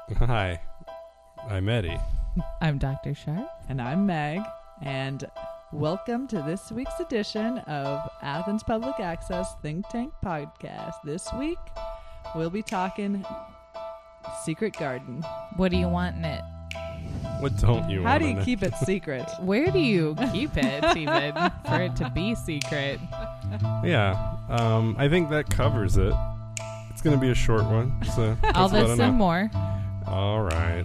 Hi, I'm Eddie. I'm Dr. Sharp. And I'm Meg, and welcome to this week's edition of Athens Public Access Think Tank Podcast. This week, we'll be talking Secret Garden. What do you want in it? What don't you want? How do you in keep it secret? Where do you keep it even for it to be secret? Yeah, I think that covers it. It's going to be a short one, so I'll that's about listen enough. more. All right.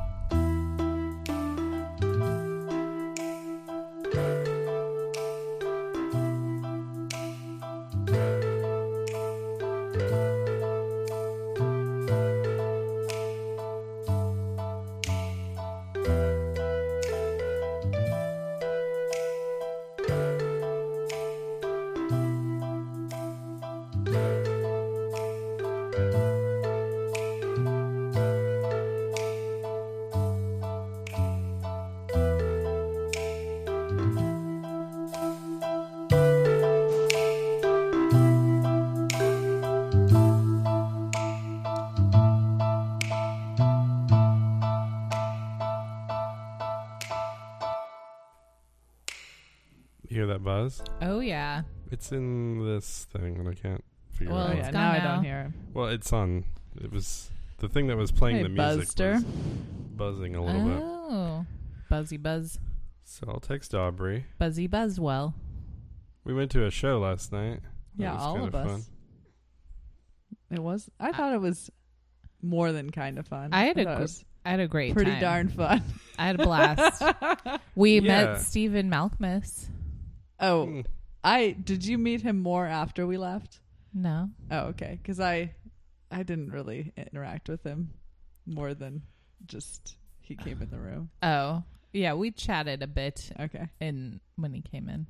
You hear that buzz? Oh, yeah. It's in this thing that I can't figure Well, Oh, out. it's yeah, gone now I now. don't hear him. Well, it's on. It was the thing that was playing Hey, the music Buzzster. was buzzing a little bit. Oh. Buzzy buzz. So I'll text Aubrey. Buzzy buzzwell. We went to a show last night. That Yeah, was all kinda of us. fun. It was. I thought it was more than kind of fun. I had thought it was I had a great pretty time. darn fun. I had a blast. We Yeah. met Stephen Malkmus. Oh, Mm. did you meet him more after we left? No. Oh, okay. Because I didn't really interact with him more than just he came in the room. Oh. Yeah, we chatted a bit Okay. when he came in.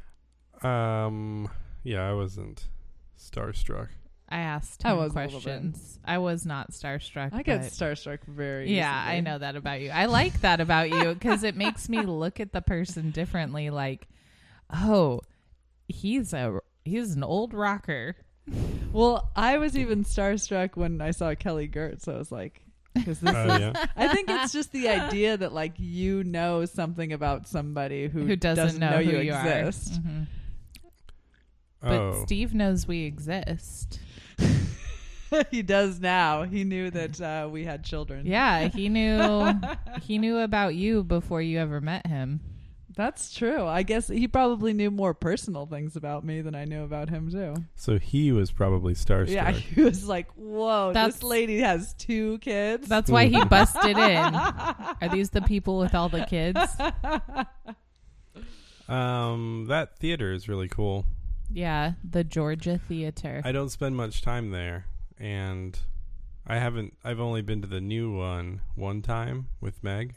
Yeah, I wasn't starstruck. I asked I him was a little bit. questions. I was not starstruck. I get but- starstruck very Yeah, easily. I know that about you. I like that about you because it makes me look at the person differently. Like, oh, he's an old rocker. Well, I was even starstruck when I saw Kelly Gertz. I was like, because this Oh, is. yeah. I think it's just the idea that like you know something about somebody who doesn't know who you exist. are. Mhm. But Oh, Steve knows we exist. He does now. He knew that we had children. Yeah, he knew about you before you ever met him. That's true. I guess he probably knew more personal things about me than I knew about him too. so he was probably starstruck. Yeah, he was like, "Whoa, That's- this lady has 2 kids." That's why he busted in. Are these the people with all the kids? That theater is really cool. Yeah, the Georgia Theater. I don't spend much time there, and I've only been to the new one time with Meg.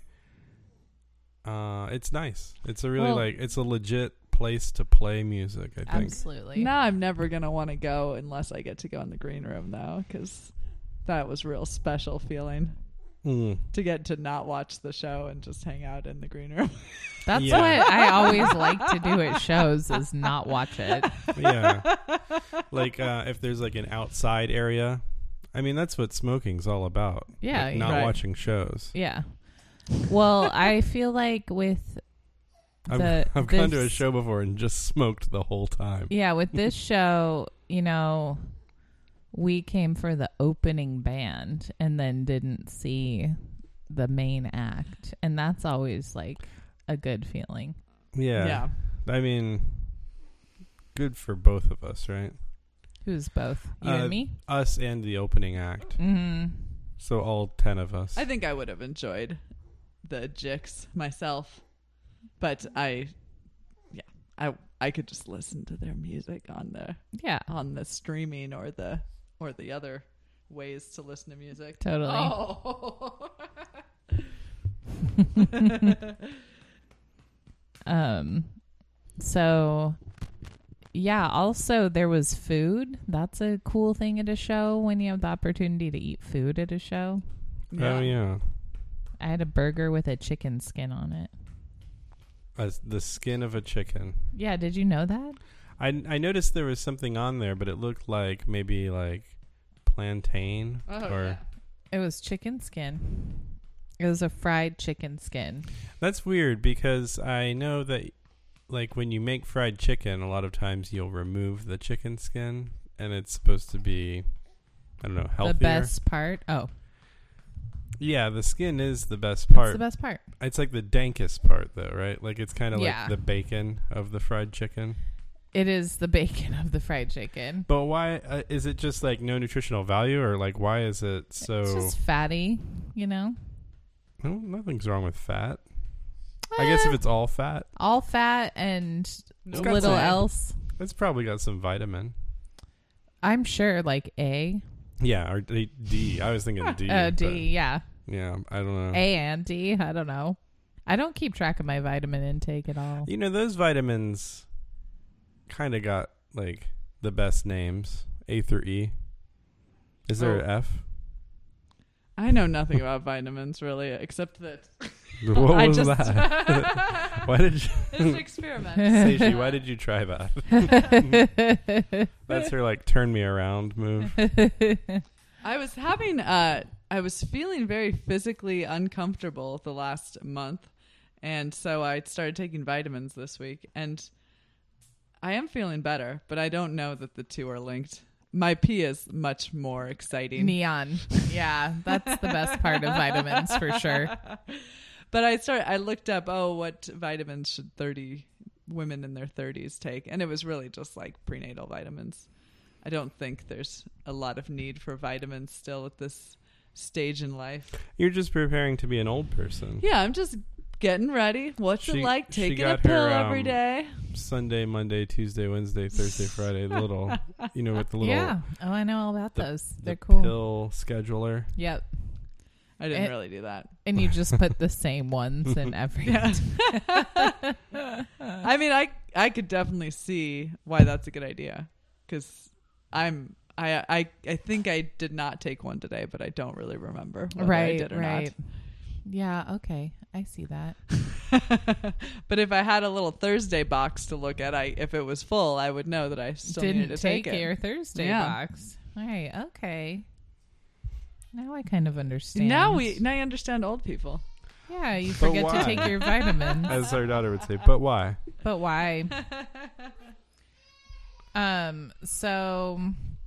It's nice. It's a really it's a legit place to play music, I think. Absolutely. Now I'm never gonna want to go unless I get to go in the green room though, because that was real special feeling Mm. to get to not watch the show and just hang out in the green room. That's Yeah. what I always like to do at shows is not watch it. Yeah. Like if there's like an outside area. I mean, that's what smoking's all about. Yeah, Like, not right. watching shows. Yeah. Well, I feel like with I've gone to a this- show before and just smoked the whole time. Yeah, with this show, we came for the opening band and then didn't see the main act. And that's always like a good feeling. Yeah. I mean, good for both of us, right? Who's both? You and me? Us and the opening act. Mm-hmm. So all 10 of us. I think I would have enjoyed the Jicks myself, but I could just listen to their music on the streaming or the other ways to listen to music. Totally. Oh. So yeah, also there was food. That's a cool thing at a show when you have the opportunity to eat food at a show. Oh, yeah. I had a burger with a chicken skin on it. The skin of a chicken. Yeah, did you know that? I noticed there was something on there, but it looked like maybe like plantain Oh, or yeah. It was chicken skin. It was a fried chicken skin. That's weird because I know that, like, when you make fried chicken, a lot of times you'll remove the chicken skin, and it's supposed to be, I don't know, healthier. The best part? Oh. Yeah, the skin is the best part. It's the best part. It's like the dankest part, though, right? Like, it's kind of like the bacon of the fried chicken. It is the bacon of the fried chicken. But why? Is it just, like, no nutritional value, or, like, why is it so... It's just fatty, you know? No, nothing's wrong with fat. I guess if it's all fat. All fat and little some, else. It's probably got some vitamin. I'm sure, like A. Yeah, or D. I was thinking D. D, yeah. Yeah, I don't know. A and D, I don't know. I don't keep track of my vitamin intake at all. You know, those vitamins kind of got, like, the best names. A through E. Is there an F? I know nothing about vitamins, really, except that... What was that? Why did you... It's an experiment. Seishi, why did you try that? That's her, like, turn me around move. I was feeling very physically uncomfortable the last month, and so I started taking vitamins this week, and I am feeling better, but I don't know that the two are linked. My pee is much more exciting. Neon. Yeah, that's the best part of vitamins for sure. But I looked up, what vitamins should women in their 30s take? And it was really just like prenatal vitamins. I don't think there's a lot of need for vitamins still at this stage in life. You're just preparing to be an old person. Yeah, I'm just getting ready. What's it like taking a pill every day? Sunday, Monday, Tuesday, Wednesday, Thursday, Friday. The little, with the little... Yeah. Oh, I know all about those. They're cool. Pill scheduler. Yep. I didn't really do that. And you just put the same ones in every... I mean, I could definitely see why that's a good idea. Because I think I did not take one today, but I don't really remember whether I did or not. Yeah, okay. I see that. But if I had a little Thursday box to look at, if it was full, I would know that I still needed to take it. Didn't take your Thursday box. All right, okay. Now I kind of understand. Now I understand old people. Yeah, you forget to take your vitamins. As our daughter would say, but why? But why? So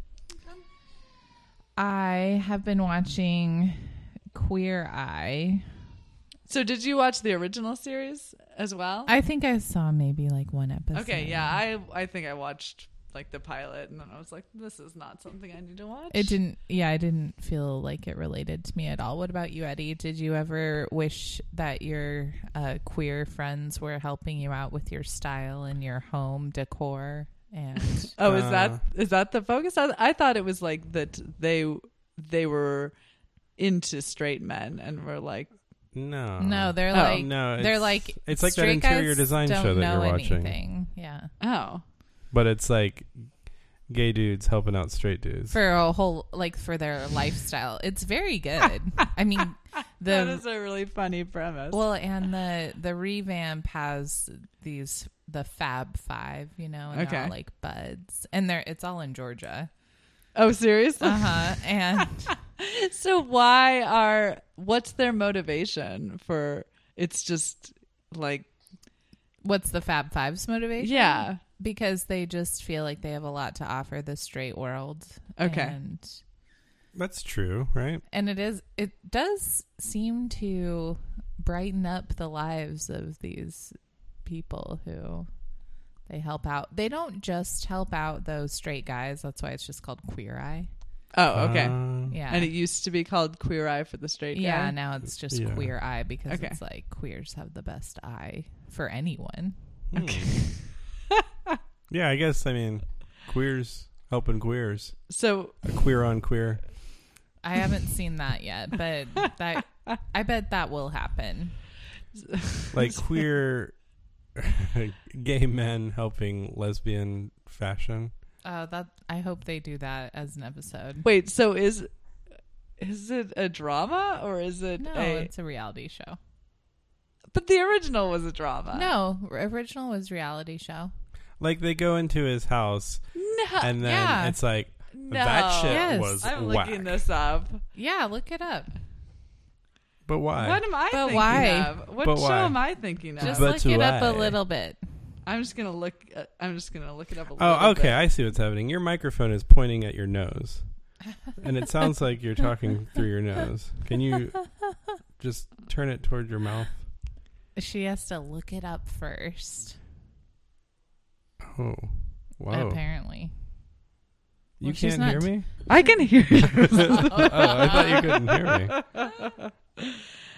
I have been watching Queer Eye. So did you watch the original series as well? I think I saw maybe like one episode. Okay, yeah. I think I watched like the pilot, and then I was like, this is not something I need to watch. I didn't feel like it related to me at all. What about you, Eddie? Did you ever wish that your queer friends were helping you out with your style and your home decor? And is that the focus? I thought it was like that they were into straight men and were like, no, they're like, they're like, it's like that interior design show that you're watching. Anything. Yeah. Oh. But it's like gay dudes helping out straight dudes for a whole, like, for their lifestyle. It's very good. I mean, that is a really funny premise. Well, and the revamp has the Fab Five, and they're all like buds, and it's all in Georgia. Oh, seriously? And so what's their motivation for? It's just like, what's the Fab Five's motivation? Yeah. Because they just feel like they have a lot to offer the straight world. Okay. And that's true, right? And it does seem to brighten up the lives of these people who they help out. They don't just help out those straight guys. That's why it's just called Queer Eye. Oh, okay. Yeah. And it used to be called Queer Eye for the straight guy? Yeah, now it's just Queer Eye because it's like queers have the best eye for anyone. Okay. Yeah, I guess, queers helping queers. So queer on queer. I haven't seen that yet, but I bet that will happen. Like queer gay men helping lesbian fashion. I hope they do that as an episode. Wait, so is it a drama or is it it's a reality show. But the original was a drama. No, original was reality show. Like they go into his house and then it's like, No. That shit Yes. was I'm whack. looking this up. Yeah, look it up. But why? What am I But thinking why? of? What But show why? am I thinking of? Just But look it up why? a little bit. I'm just gonna look it up a little Oh, okay. bit. I see what's happening. Your microphone is pointing at your nose, and it sounds like you're talking through your nose. Can you just turn it toward your mouth? She has to look it up first. Oh, wow! Apparently. You Well, she's can't hear not- me? I can hear you. Oh, I thought you couldn't hear me.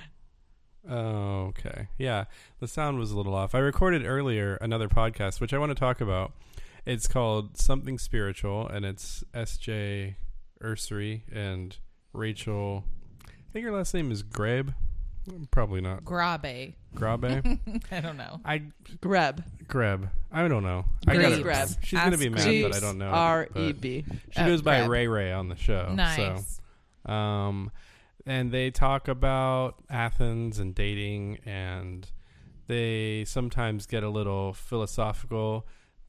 Oh, okay. Yeah, the sound was a little off. I recorded earlier another podcast, which I want to talk about. It's called Something Spiritual, and it's S.J. Ursary and Rachel. I think her last name is Grabe. Probably not. Grabe. Grabe? I don't know. Greb. Greb. I don't know. Grebe. Greb. She's going to be Ask mad, but I don't know. Greb. She goes by Greb. Ray Ray on the show. Nice. So, and they talk about Athens and dating, and they sometimes get a little philosophical.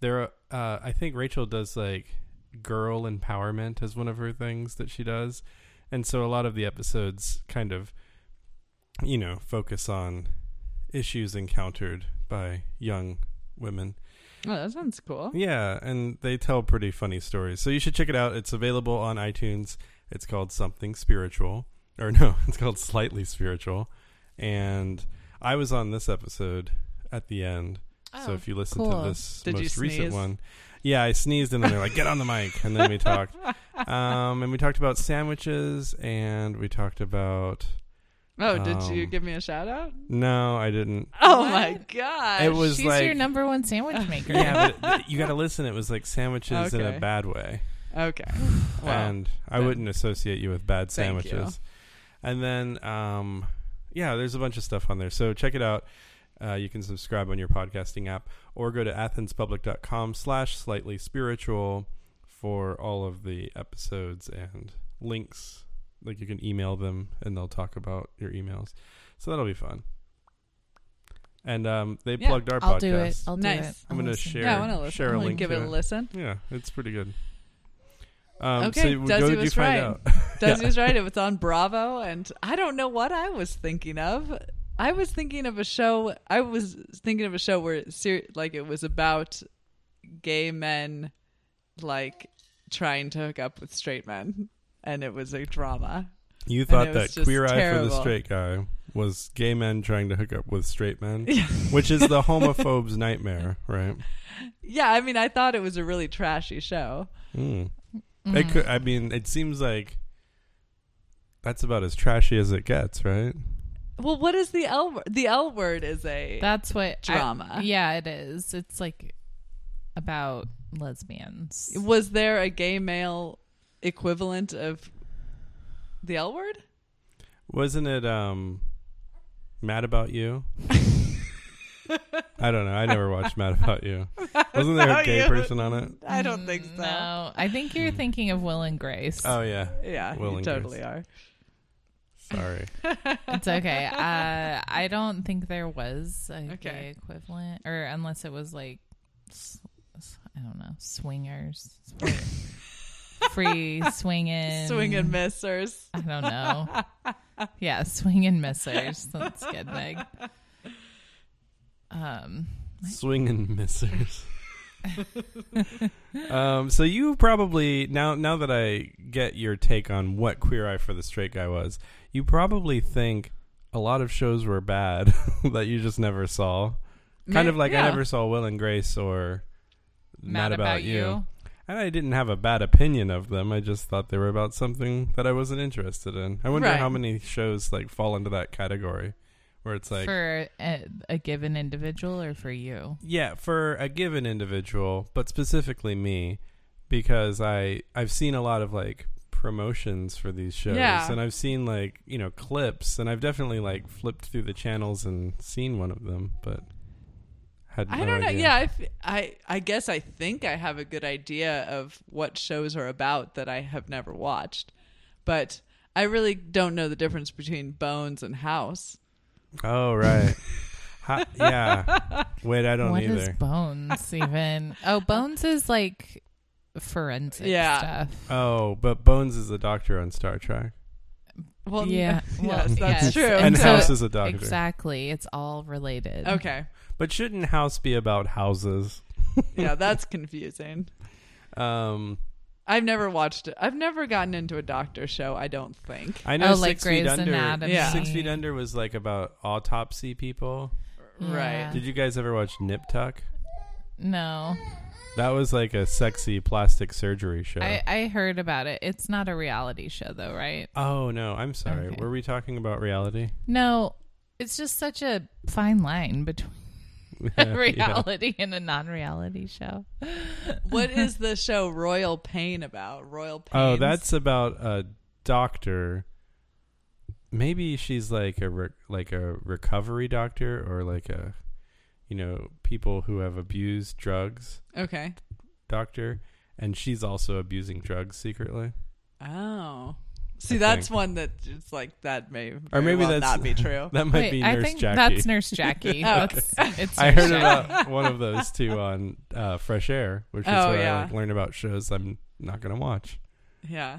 I think Rachel does like girl empowerment as one of her things that she does, and so a lot of the episodes kind of, focus on issues encountered by young women. Oh, that sounds cool. Yeah, and they tell pretty funny stories. So you should check it out. It's available on iTunes. It's called Something Spiritual. Or no, it's called Slightly Spiritual. And I was on this episode at the end. So if you listen cool. to this Did you most recent sneeze? one. Yeah, I sneezed and then they're like, get on the mic. And then we talked. And we talked about sandwiches and we talked about... Oh, did you give me a shout out? No, I didn't. Oh What? my gosh. It was She's like... your number one sandwich maker. Yeah, but you got to listen. It was like sandwiches in a Okay. bad way. Okay. Well, And I then- wouldn't associate you with bad Thank you. sandwiches. And then, there's a bunch of stuff on there. So check it out. You can subscribe on your podcasting app or go to athenspublic.com/slightly spiritual for all of the episodes and links. Like you can email them and they'll talk about your emails. So that'll be fun. And they Yeah, plugged our I'll podcast. do it. I'll do Nice. it. I'm I'll gonna listen. share- Yeah, I want to listen. share a I wanna link give to it a it. listen. Yeah, it's pretty good. Okay, so Desi go, was you find right. out. Desi was right. It was on Bravo, and I don't know what I was thinking of. I was thinking of a show. Where it was about gay men, like trying to hook up with straight men, and it was a drama. You it thought was that just Queer Eye for the terrible. Straight Guy was gay men trying to hook up with straight men, which is the homophobe's nightmare, right? Yeah, I mean, I thought it was a really trashy show. Mm. It could. I mean, it seems like that's about as trashy as it gets, right? Well, what is the L word? The L word is a That's what drama. yeah, it is. It's like about lesbians. Was there a gay male equivalent of the L word? Wasn't it Mad About You? I don't know. I never watched Mad About You. Wasn't there a gay person on it? I don't think so. No, I think you're thinking of Will and Grace. Oh yeah. Yeah, Will you and totally Grace. are. Sorry. It's okay. I don't think there was a Okay. gay equivalent, or unless it was like, I don't know, swingers, free swinging, Swing and missers. I don't know. Yeah, swing and missers. That's good, Meg. Swing and missers. So you probably now that I get your take on what Queer Eye for the Straight Guy was, you probably think a lot of shows were bad that you just never saw. Kind of like I never saw Will and Grace or Mad About You. And I didn't have a bad opinion of them. I just thought they were about something that I wasn't interested in. I wonder Right. how many shows like fall into that category where it's like For a given individual or for you? yeah, for a given individual, but specifically me, because I've seen a lot of like promotions for these shows, Yeah. and I've seen like clips, and I've definitely like flipped through the channels and seen one of them, but had no I don't know. idea. Yeah, I guess I think I have a good idea of what shows are about that I have never watched, but I really don't know the difference between Bones and House. Oh right. Yeah. Wait, I don't What either. is Bones even? Oh, Bones is like forensic Yeah. stuff. Oh, but Bones is a doctor on Star Trek. Well, Yeah. Well, yes, that's yes. true. And so- House is a doctor. Exactly. It's all related. Okay. But shouldn't House be about houses? Yeah, that's confusing. I've never watched it. I've never gotten into a doctor show, I don't think. I know Oh, like 6 Feet Grey's Under. Anatomy. Yeah. 6 Feet Under was like about autopsy people. Yeah. Right. Did you guys ever watch Nip Tuck? No. That was like a sexy plastic surgery show. I heard about it. It's not a reality show, though, right? Oh, no. I'm sorry. Okay. Were we talking about reality? No. It's just such a fine line between Yeah. reality and a non-reality show. What is the show Royal Pain about? Royal Pain. Oh, that's about a doctor. Maybe she's like a recovery doctor, or like a, people who have abused drugs okay. doctor, and she's also abusing drugs secretly. Oh. See, I that's think. one that it's like that may Or maybe very well that's not be true. That might Wait, be I Nurse think Jackie. that's Nurse Jackie. Oh, It's I Nurse heard Jackie. about one of those too on Fresh Air, which is Oh, where yeah. I learn about shows I'm not gonna watch. Yeah.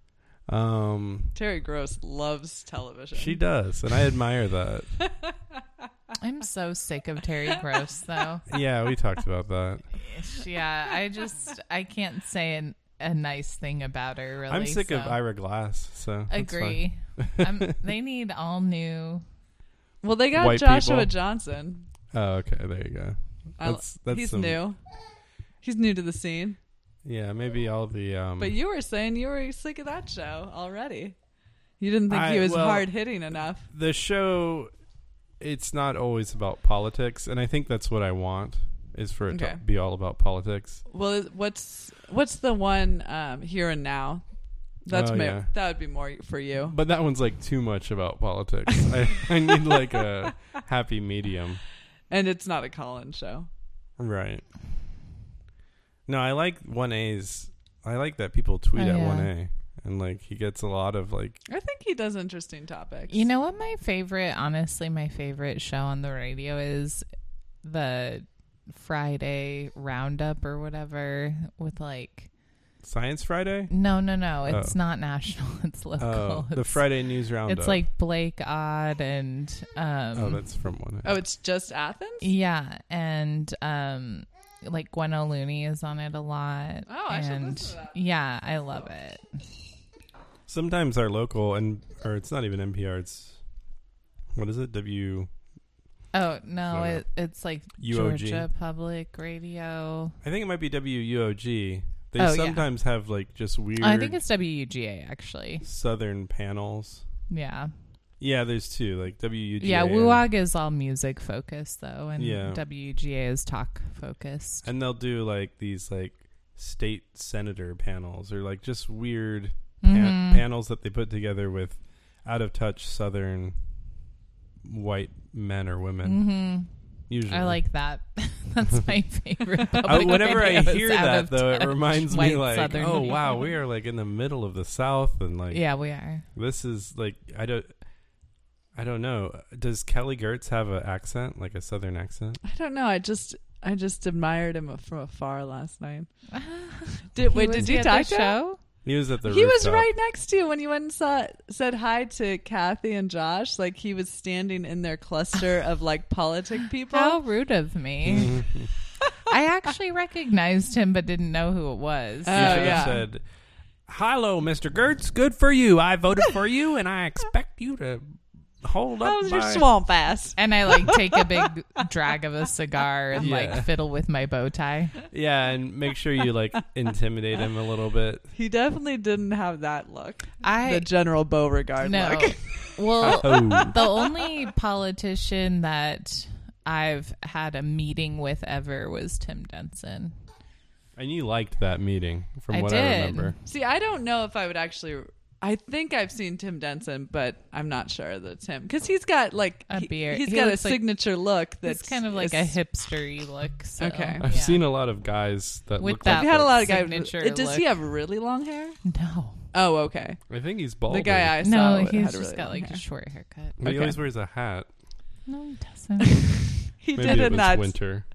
Um, Terry Gross loves television. she does, and I admire that. I'm so sick of Terry Gross, though. Yeah, we talked about that. Yeah, I can't say a nice thing about her, really. I'm sick of so. Ira Glass, so that's Agree. They need all new. Well, they got White Joshua people. Johnson. fine. Oh, okay, there you go. That's He's some, new. He's new to the scene. Yeah, maybe all the. But you were saying you were sick of that show already. You didn't think he was well, hard hitting enough. the show, it's not always about politics, and I think that's what I want, is for it Okay. to be all about politics. Well, what's the one Here and Now? That's Oh, yeah. that would be more for you. But that one's like too much about politics. I need like a happy medium. And it's not a call-in show. Right. No, I like 1A's. I like that people tweet Oh, at yeah. 1A. And like he gets a lot of like. I think he does interesting topics. You know what my favorite show on the radio is? The Friday Roundup or whatever with like. Science Friday? No. It's not national. It's local. Oh, the It's- Friday News Roundup. It's like Blake Odd and. Oh, that's from 1A. Oh, it's just Athens? Yeah, and like Gwen O'Looney is on it a lot. Oh, I should and listen to that. yeah, I love it. Sometimes our local, or it's not even NPR, it's. What is it? Oh no, No. it's like UOG. Georgia Public Radio. I think it might be WUOG. They Oh, yeah. sometimes have like just weird I think it's WUGA actually. Southern panels. Yeah, Yeah, there's two, like WUGA. yeah. and- WUOG is all music focused though, and Yeah. WUGA is talk focused. And they'll do like these like state senator panels, or like just weird Mhm. panels that they put together with out of touch Southern white men or women. Mhm. Usually, I like that. That's my favorite. Public whenever I radio is hear out that, of though, it touch reminds white me like, Southern oh people. wow, we are like in the middle of the South, and like, Yeah, we are. this is like I don't know. Does Kelly Gertz have an accent, like a Southern accent? I don't know. I just admired him from afar last night. He Did was you at the talk to him? show? He was at the. He was rooftop. right next to you when you went and said hi to Kathy and Josh. Like he was standing in their cluster of like politic people. How rude of me. I actually recognized him but didn't know who it was. Oh, You should yeah. have said, "Hello, Mr. Gertz. Good for you. I voted for you, and I expect you to hold up." How was your by-" swamp ass? And I like take a big drag of a cigar and Yeah. like fiddle with my bow tie. Yeah, and make sure you like intimidate him a little bit. He definitely didn't have that look. The I General Beauregard no. look. Well, Oh, the only politician that I've had a meeting with ever was Tim Denson. and you liked that meeting, from I what I did. remember. See, I don't know if I would actually. I think I've seen Tim Denson, but I'm not sure that it's him because he's got like A beard. He's He got a looks like- signature look that's It's kind of like a hipster-y look. So, Okay. I've yeah. seen a lot of guys that With look that like I've had a lot of guys. signature Does he look. have really long hair? No. Oh, okay. I think he's bald. The guy I saw No, had he's really just got long like hair. a short haircut. He Okay. always wears a hat. No, he doesn't. He Maybe did it in was that. winter.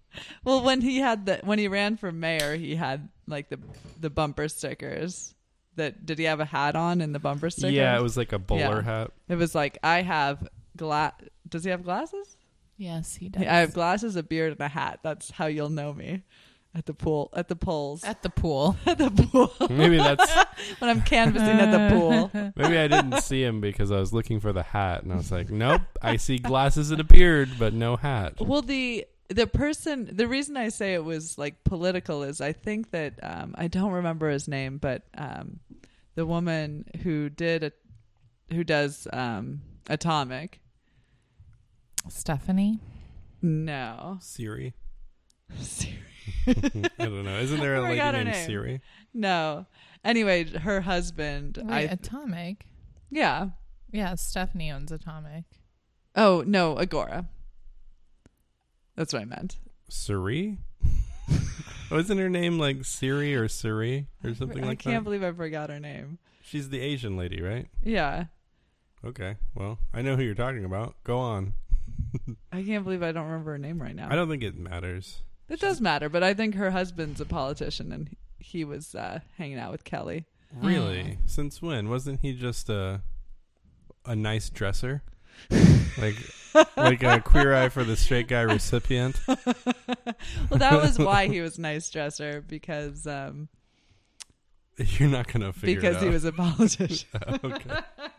Well, when he ran for mayor, he had like the bumper stickers. Did he have a hat on in the bumper sticker? Yeah, it was like a bowler hat. It was like, I have Does he have glasses? Yes, he does. I have glasses, a beard, and a hat. That's how you'll know me at the pool, at the polls, At the pool. at the pool. Maybe that's When I'm canvassing at the pool. maybe I didn't see him because I was looking for the hat, and I was like, nope, I see glasses and a beard, but no hat. Well, the reason I say it was like political is I think that I don't remember his name, but the woman who does Atomic. Stephanie? No. Siri. Siri. I don't know. Isn't there a I lady forgot her named name. Siri? No. Anyway, her husband. Wait, Atomic? Yeah. Yeah, Stephanie owns Atomic. Oh, no, Agora. That's what I meant. Siri? Wasn't her name like Siri or Siri or something like that? I can't believe I forgot her name. She's the Asian lady, right? Yeah. Okay. Well, I know who you're talking about. Go on. I can't believe I don't remember her name right now. I don't think it matters. It does matter, but I think her husband's a politician and he was hanging out with Kelly. Really? Since when? Wasn't he just a nice dresser? like a Queer Eye for the Straight Guy recipient? Well, that was why he was nice dresser, because You're not going to figure it out. because he was a politician. Okay.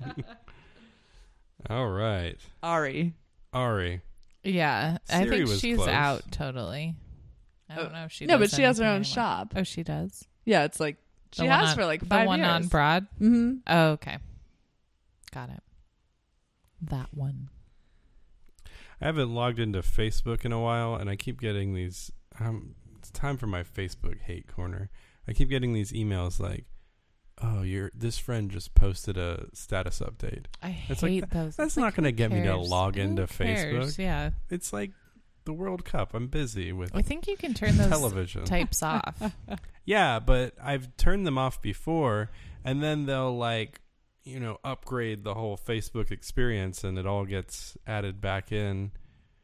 All right. Ari. Yeah, I Siri think was she's close. out totally. I don't know if she No, does but she has her anything own anymore. shop. Oh, she does? Yeah, it's like she The one has on- for like 5 The one years. on Broad? Mm-hmm. Oh, okay. Got it. That one. I haven't logged into Facebook in a while, and I keep getting these. It's time for my Facebook hate corner. I keep getting these emails like, "Oh, this friend just posted a status update." I It's like, hate those. That's It's not like, going to who get me to cares? log Who into cares? Facebook. Yeah. It's like the World Cup. I'm busy with I think you can turn those television. types off. Yeah, but I've turned them off before, and then they'll upgrade the whole Facebook experience, and it all gets added back in.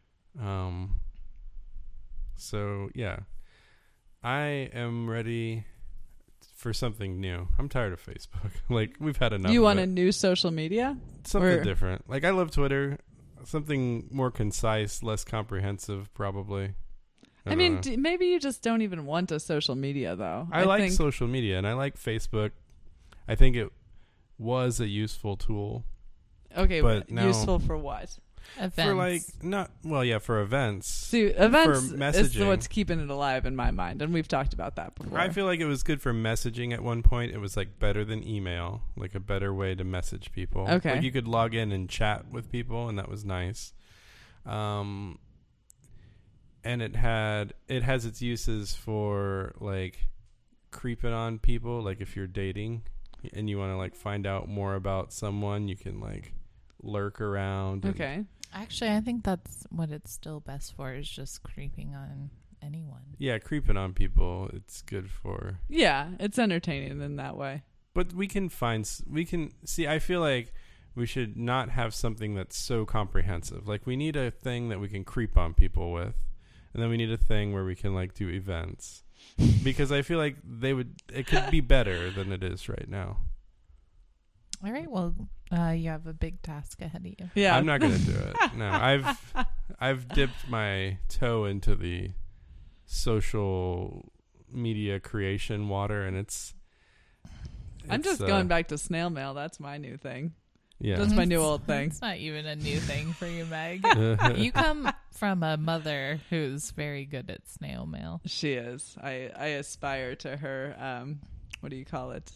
So yeah, I am ready for something new. I'm tired of Facebook. Like, we've had enough. You of want it. a new social media? Something or- different. Like, I love Twitter. Something more concise, less comprehensive, probably. I mean, don't know. maybe you just don't even want a social media, though. I like think, social media, and I like Facebook. I think it was a useful tool. Okay, but now- useful for what? Events. For events. See, events For is messaging. what's keeping it alive in my mind, and we've talked about that before. I feel like it was good for messaging at one point. It was like better than email, like a better way to message people. Okay. Like, you could log in and chat with people, and that was nice. And it has its uses for like creeping on people. Like, if you're dating and you want to like find out more about someone, you can like lurk around. and- Okay. Actually, I think that's what it's still best for, is just creeping on anyone. Yeah, creeping on people. It's good for. Yeah, it's entertaining in that way. But we can see. I feel like we should not have something that's so comprehensive. Like, we need a thing that we can creep on people with, and then we need a thing where we can like do events, because I feel like it could be better than it is right now. All right. Well, you have a big task ahead of you. Yeah. I'm not gonna do it. No, I've dipped my toe into the social media creation water, and I'm just going back to snail mail. That's my new thing. Yeah. That's my new old thing. It's not even a new thing for you, Meg. You come from a mother who's very good at snail mail. She is. I aspire to her. What do you call it?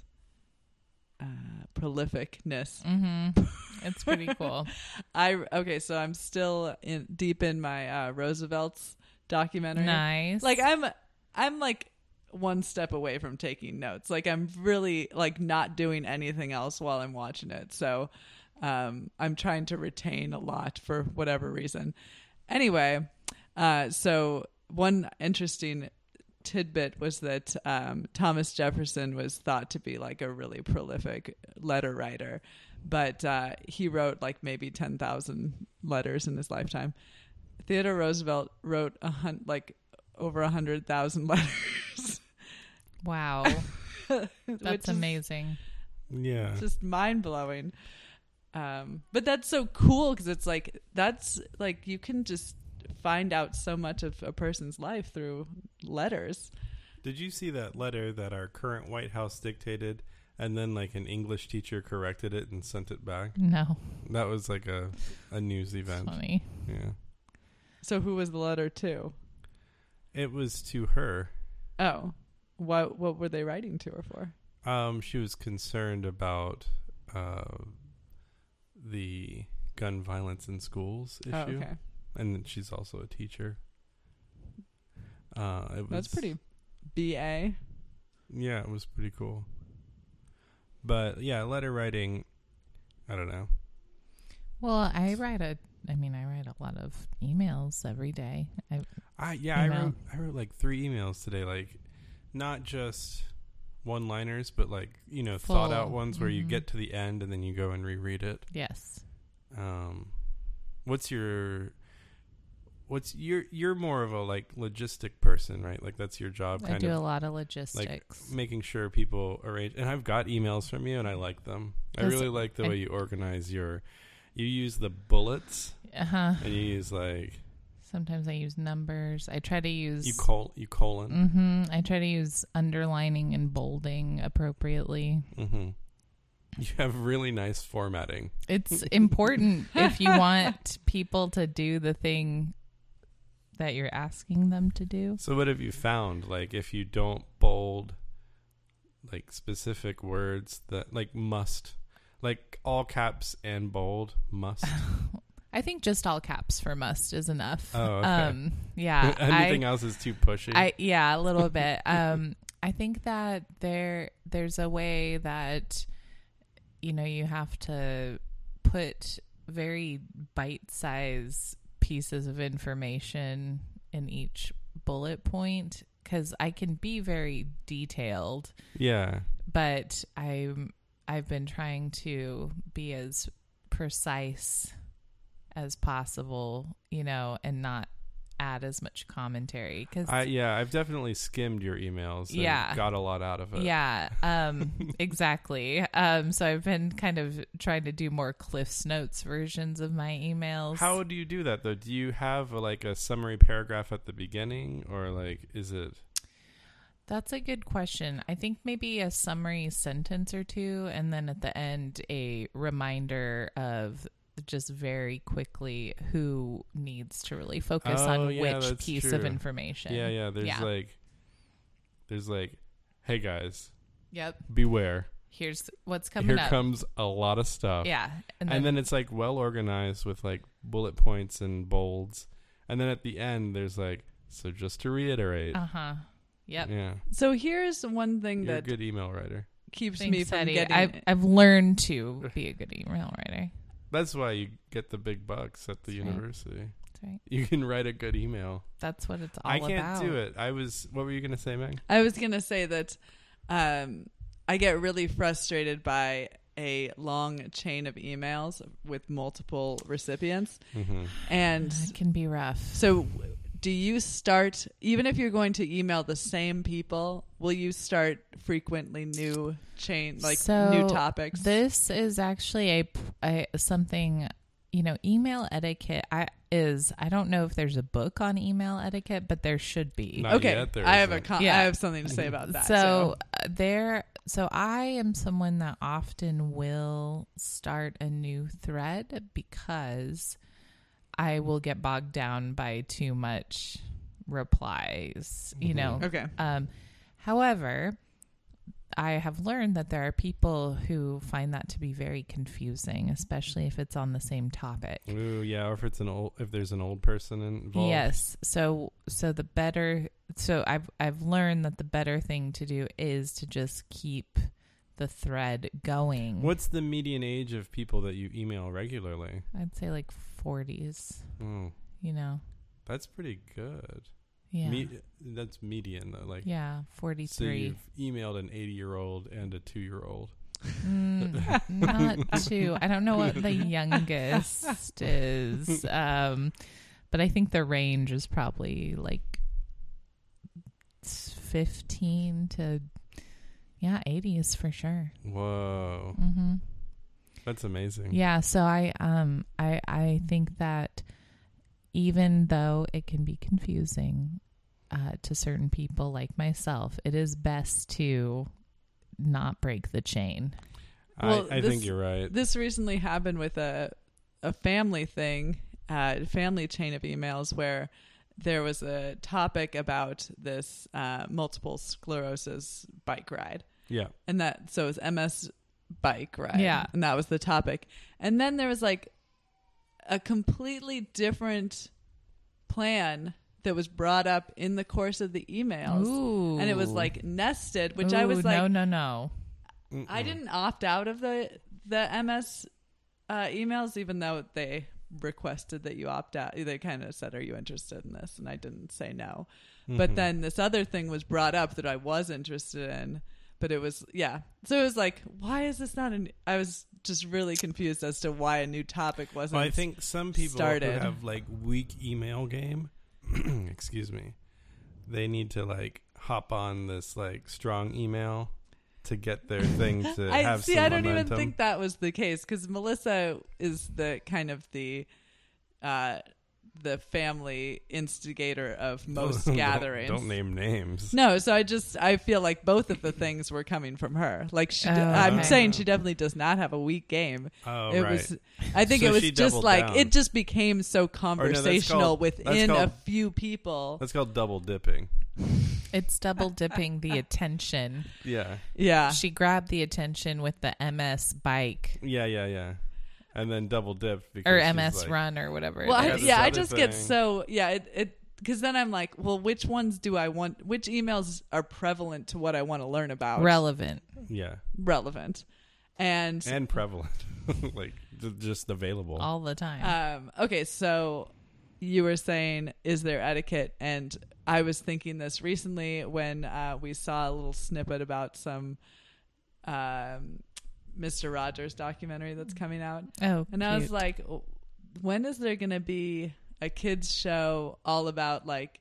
Prolificness. Mm-hmm. It's pretty cool. So I'm still deep in my Roosevelt's documentary. Nice. Like, I'm like one step away from taking notes. Like, I'm really like not doing anything else while I'm watching it. So I'm trying to retain a lot for whatever reason. Anyway, so one interesting tidbit was that Thomas Jefferson was thought to be like a really prolific letter writer, but he wrote like maybe 10,000 letters in his lifetime. Theodore Roosevelt wrote over 100,000 letters. Wow. That's amazing. Yeah. It's just mind blowing. But that's so cool because it's like, that's like, you can just find out so much of a person's life through letters. Did you see that letter that our current White House dictated and then like an English teacher corrected it and sent it back? No. That was like a news event. That's funny. Yeah. So who was the letter to? It was to her. Oh. What were they writing to her for? She was concerned about the gun violence in schools issue. Oh, okay. And then she's also a teacher. That's pretty BA. Yeah, it was pretty cool. But yeah, letter writing, I don't know. Well, I write a lot of emails every day. I wrote like 3 emails today, like not just one-liners, but like, you know, Full. thought out ones where you get to the end and then you go and reread it. Yes. You're more of a like logistic person, right? Like that's your job. I do a lot of logistics. Like making sure people arrange. And I've got emails from you and I like them. I really like the way you organize you use the bullets. Uh-huh. And you use like. Sometimes I use numbers. I try to use. You colon. Mm-hmm. I try to use underlining and bolding appropriately. Mm-hmm. You have really nice formatting. It's important if you want people to do the thing that you're asking them to do. So what have you found? Like if you don't bold like specific words that like must, like all caps and bold must. I think just all caps for must is enough. Oh, okay. Yeah. Anything else is too pushy. Yeah, a little bit. I think that there's a way that, you know, you have to put very bite-sized pieces of information in each bullet point, because I can be very detailed. Yeah. But I've been trying to be as precise as possible, you know, and not add as much commentary. I've definitely skimmed your emails and got a lot out of it. Yeah, exactly. So I've been kind of trying to do more Cliff's Notes versions of my emails. How do you do that, though? Do you have like a summary paragraph at the beginning, or like is it? That's a good question. I think maybe a summary sentence or two, and then at the end, a reminder of just very quickly who needs to really focus on which piece of information. Yeah. There's like, hey guys. Yep. Beware. Here's what's coming up. Here comes a lot of stuff. Yeah. And then it's like well organized with like bullet points and bolds. And then at the end, there's like, so just to reiterate. Uh-huh. Yep. Yeah. So here's one thing You're that a good email writer. keeps Thanks, me from Eddie. getting... I've learned to be a good email writer. That's why you get the big bucks at the university. That's right. You can write a good email. That's what it's all I about. can't do it. What were you going to say, Meg? I was going to say that I get really frustrated by a long chain of emails with multiple recipients. Mm-hmm. And it can be rough. So do you start, even if you're going to email the same people, will you start frequently new new topics? This is actually a something, you know, email etiquette I don't know if there's a book on email etiquette, but there should be. Not okay. Yet, I have something to say about that. So I am someone that often will start a new thread because I will get bogged down by too much replies, you know. Okay. However, I have learned that there are people who find that to be very confusing, especially if it's on the same topic. Ooh, yeah, or if there's an old person involved. Yes. So I've learned that the better thing to do is to just keep the thread going. What's the median age of people that you email regularly? I'd say like 40s. Oh, you know. That's pretty good. Yeah. That's median though. Like 43. So you've emailed an 80-year-old and a 2-year-old. Not two. I don't know what the youngest is, but I think the range is probably like 15 to 80s for sure. Whoa. Mm-hmm. That's amazing. Yeah, so I think that even though it can be confusing to certain people like myself, it is best to not break the chain. Well, I think you're right. This recently happened with a family thing, family chain of emails where there was a topic about this multiple sclerosis bike ride. Yeah. And so it was MS bike ride. Yeah. And that was the topic. And then there was like a completely different plan that was brought up in the course of the emails. Ooh. And it was like nested, which I was like, no. I didn't opt out of the MS emails, even though they requested that you opt out. They kind of said, are you interested in this? And I didn't say no. But then this other thing was brought up that I was interested in. But it was, So it was like, why is this not I was just really confused as to why a new topic wasn't Well, I think some people started. who have like weak email game, excuse me, they need to like hop on this like strong email to get their thing to have some I don't momentum. even think that was the case because Melissa is the kind of the family instigator of most gatherings. Don't name names. No, so I feel like both of the things were coming from her. Like I'm saying she definitely does not have a weak game. Oh, it right. was. I think So it was she just doubled like down. it just became so conversational that's within called- a few people. That's called double dipping. It's double dipping the attention. Yeah. Yeah. She grabbed the attention with the MS bike Yeah. And then double dip because or she's MS like, run or whatever. Well, Yeah, I this I other just get thing. so it because then I'm like, well, which ones do I want? Which emails are prevalent to what I want to learn about? relevant. Yeah. Relevant, and prevalent, like just available. All the time. okay, so you were saying, is there etiquette? And I was thinking this recently when we saw a little snippet about some Mr. Rogers documentary that's coming out. Oh, And I was cute. like, when is there going to be a kids show all about like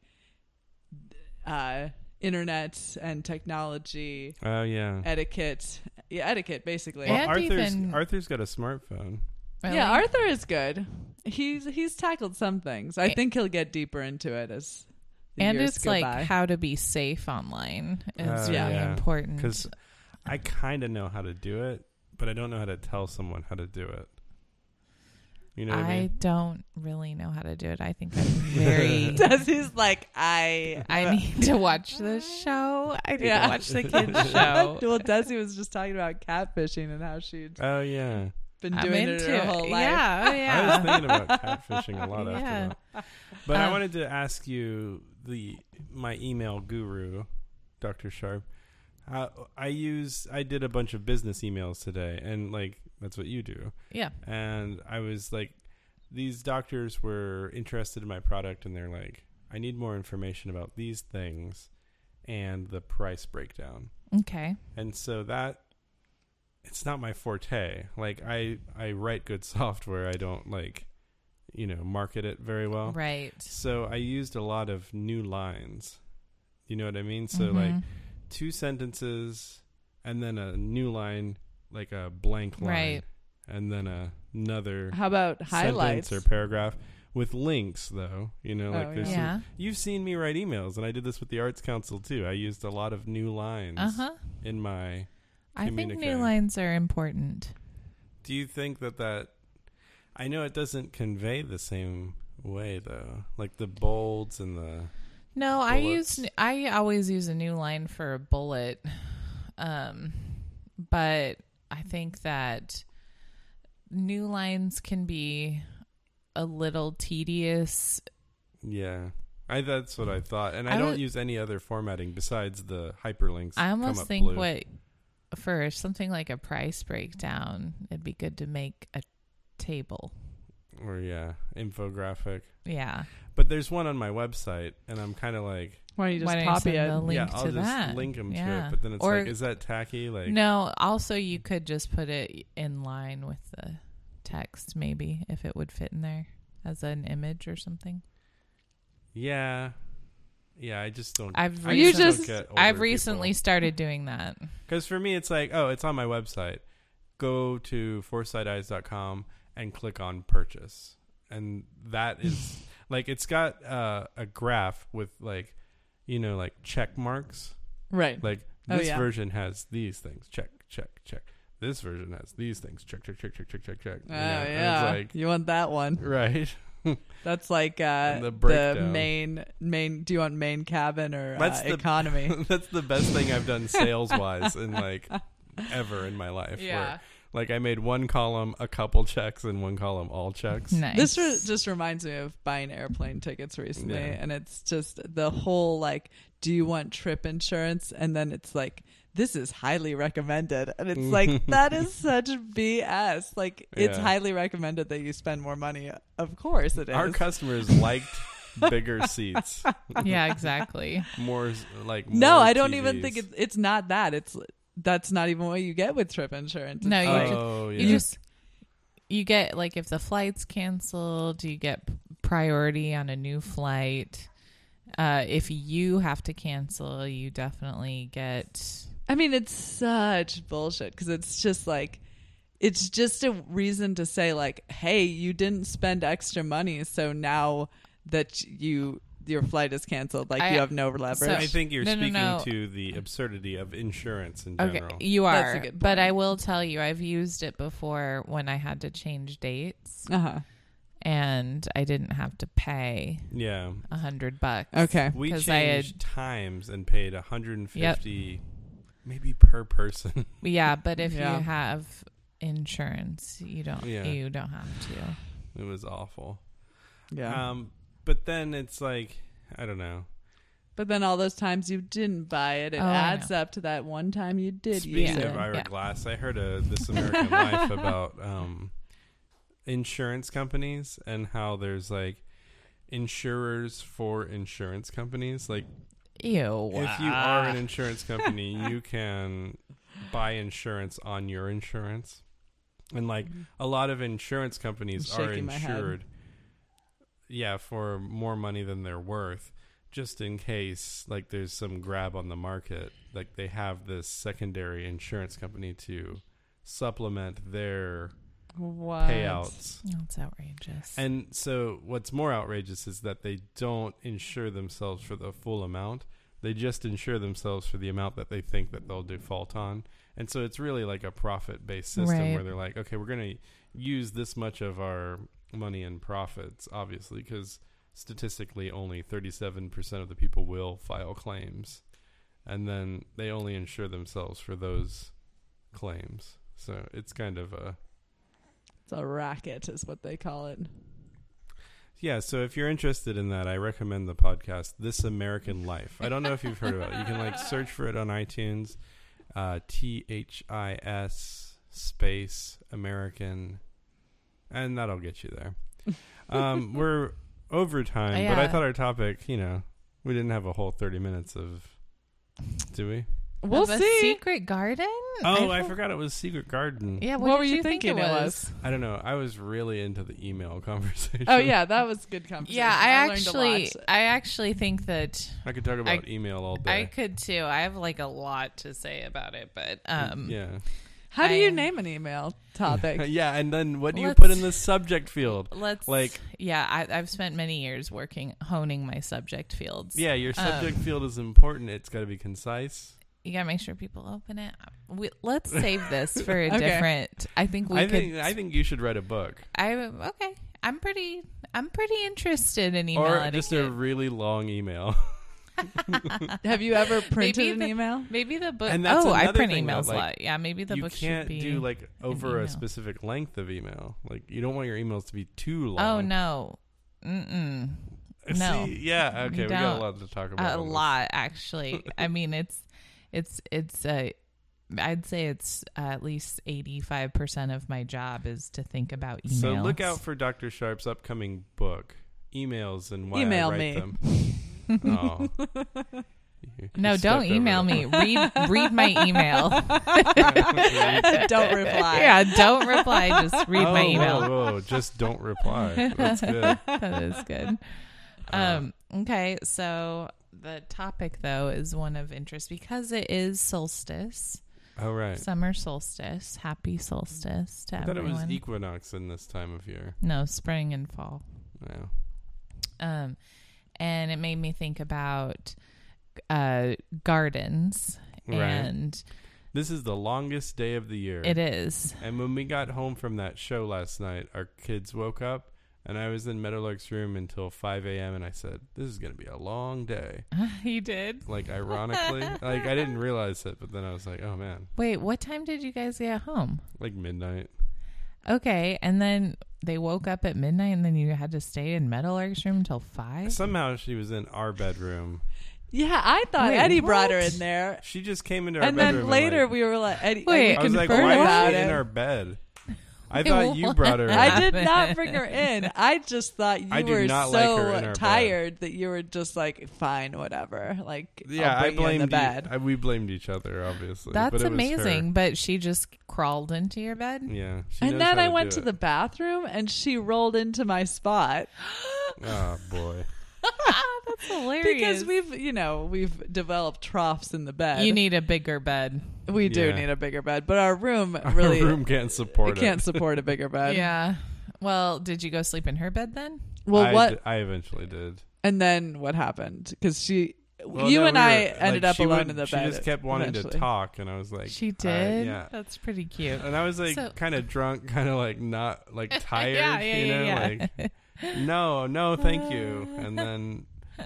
internet and technology, Oh yeah. etiquette? Yeah, etiquette basically. And Well, even- Arthur's got a smartphone. Really? Yeah, Arthur is good. He's tackled some things. I think he'll get deeper into it as the and years it's go like by. how to be safe online is really Yeah. important. Because I kind of know how to do it, but I don't know how to tell someone how to do it. You know what I I mean? don't really know how to do it. I think I'm very. Desi's like, I need to watch this show. I need Yeah. to watch the kids show. Well, Desi was just talking about catfishing and how she'd Oh yeah. been I'm doing it into her whole it. life. Yeah, oh, I yeah. was thinking about catfishing a lot Yeah. after that. But I Um, wanted to ask you, my email guru, Dr. Sharp. I did a bunch of business emails today, and like that's what you do. Yeah. And I was like, these doctors were interested in my product, and they're like, I need more information about these things and the price breakdown. Okay. And so that it's not my forte. Like I write good software. I don't like, market it very well. Right. So I used a lot of new lines. You know what I mean? So like 2 sentences and then a new line, like a blank line. Right. And then another How about highlights? sentence or paragraph with links though. Oh, there's yeah. some, you've seen me write emails, and I did this with the Arts Council too. I used a lot of new lines in my I think communique. new lines are important. Do you think that I know it doesn't convey the same way though, like the bolds and the No, bullets. I always use a new line for a bullet. But I think that new lines can be a little tedious. Yeah. That's what I thought. And I I don't would- use any other formatting besides the hyperlinks. I come almost up think blue. for something like a price breakdown, it'd be good to make a table. Or infographic. Yeah. But there's one on my website, and I'm kind of like, Why don't you Why just don't you copy send it? the link yeah, to I'll just that? link them to Yeah. it. But then it's Or- like, is that tacky? Like, No, also you could just put it in line with the text, maybe, if it would fit in there as an image or something. yeah, Yeah, I just don't. I've I've recently started doing that. Because for me, it's like, oh, it's on my website. Go to foresighteyes.com and click on purchase. And that is like, it's got a graph with like, like check marks. Right. Like this version has these things. Check, check, check. This version has these things. Check, check, check, check, check, check, check. Oh, yeah. It's like, you want that one. Right. That's like the main. Do you want main cabin or economy? That's the best thing I've done sales wise in like ever in my life. Yeah. Where, like I made one column a couple checks and one column all checks. Nice. This just reminds me of buying airplane tickets recently, and it's just the whole like, do you want trip insurance? And then it's like, this is highly recommended. And it's like, that is such BS. Like, it's highly recommended that you spend more money. Of course it is. Our customers liked bigger seats. Yeah, exactly. More No, I don't TVs. even think it's not that. That's not even what you get with trip insurance. No, you get like if the flight's canceled, you get priority on a new flight. If you have to cancel, you definitely get... I mean, it's such bullshit because it's just like, it's just a reason to say like, hey, you didn't spend extra money, so now that your flight is canceled, like you have no leverage. So I think you're speaking to the absurdity of insurance in general. Okay, you are, but I will tell you, I've used it before when I had to change dates. And I didn't have to pay $100. Okay. We changed times and paid $150 maybe per person. Yeah, but if you have insurance, you don't have to. It was awful. Yeah. But then it's like, I don't know. But then all those times you didn't buy it, it adds up to that one time you did use it. Speaking of Ira Glass, I heard This American Life about insurance companies and how there's like insurers for insurance companies. Like, ew. If you are an insurance company, you can buy insurance on your insurance. And like a lot of insurance companies are insured for more money than they're worth, just in case like there's some grab on the market. Like they have this secondary insurance company to supplement their payouts. That's outrageous. And so what's more outrageous is that they don't insure themselves for the full amount. They just insure themselves for the amount that they think that they'll default on. And so it's really like a profit-based system where they're like, okay, we're going to use this much of our money in profits, obviously, because statistically only 37% of the people will file claims. And then they only insure themselves for those claims. So it's kind of a... It's a racket is what they call it. Yeah, so if you're interested in that, I recommend the podcast This American Life. I don't know if you've heard about it. You can like search for it on iTunes. THIS space American, and that'll get you there. We're over time, but I thought our topic, we didn't have a whole 30 minutes of... Do we? We'll see. A secret garden? Oh, I forgot it was Secret Garden. Yeah, what were you thinking it was? I don't know. I was really into the email conversation. Oh yeah, that was good conversation. Yeah, I actually think that I could talk about email all day. I could too. I have like a lot to say about it, but yeah. How do you name an email topic? Yeah, and then what do you put in the subject field? I've spent many years honing my subject fields. Yeah, your subject field is important. It's got to be concise. You gotta make sure people open it. Let's save this for a different. I think you should write a book. Okay. I'm pretty interested in email etiquette. Or just a really long email. Have you ever printed an email? Maybe the book. And I print emails a lot. Yeah, maybe the book should be. You can't do like over a specific length of email. Like you don't want your emails to be too long. Oh no. No. See, yeah. Okay. We got a lot to talk about. A lot, actually. I mean, I'd say it's at least 85% of my job is to think about emails. So look out for Dr. Sharp's upcoming book, Emails and Why Email I Write me. Them. Oh. No, don't email me. Read my email. Don't reply. Yeah, don't reply. Just read my email. Whoa. Just don't reply. That's good. That is good. Okay, so the topic, though, is one of interest because it is solstice. Oh, right. Summer solstice. Happy solstice to I thought everyone. it was equinox in this time of year. No, spring and fall. Yeah. And it made me think about gardens. Right. And this is the longest day of the year. it is. And when we got home from that show last night, our kids woke up, and I was in Meadowlark's room until 5 a.m., and I said, this is going to be a long day. You did? Like, ironically. Like, I didn't realize it, but then I was like, oh, man. Wait, what time did you guys get home? Like midnight. Okay, and then they woke up at midnight, and then you had to stay in Meadowlark's room until 5? Somehow she was in our bedroom. Yeah, I thought Wait, Eddie brought her what? in there. She just came into our And bedroom. then later and we were like, Eddie, Wait, I was like, confirmed why about is she it. in our bed? I Wait, thought you what? brought her in. I did not bring her in. I just thought I you do were not like her in so our tired that you were just like, fine, whatever. Like, Yeah, I'll I bring you in the blamed bed. we blamed each other, obviously. That's but it was amazing, her. but she just crawled into your bed? Yeah. She And knows then how I went do to it. the bathroom and she rolled into my spot Oh, boy. That's hilarious. because we've developed troughs in the bed. You need a bigger bed. We do Yeah. need a bigger bed, but our room really Our room can't support it can't support a bigger bed. Yeah. Well, did you go sleep in her bed then? Well, I eventually did. And then what happened? Because Well, you no, and we I were- ended like, up she alone would- in the she bed. just kept wanting eventually. to talk, and I was like, She did? yeah. That's pretty cute. And I was like, So- kind of drunk, kind of like not like tired, yeah. like no, thank you. And then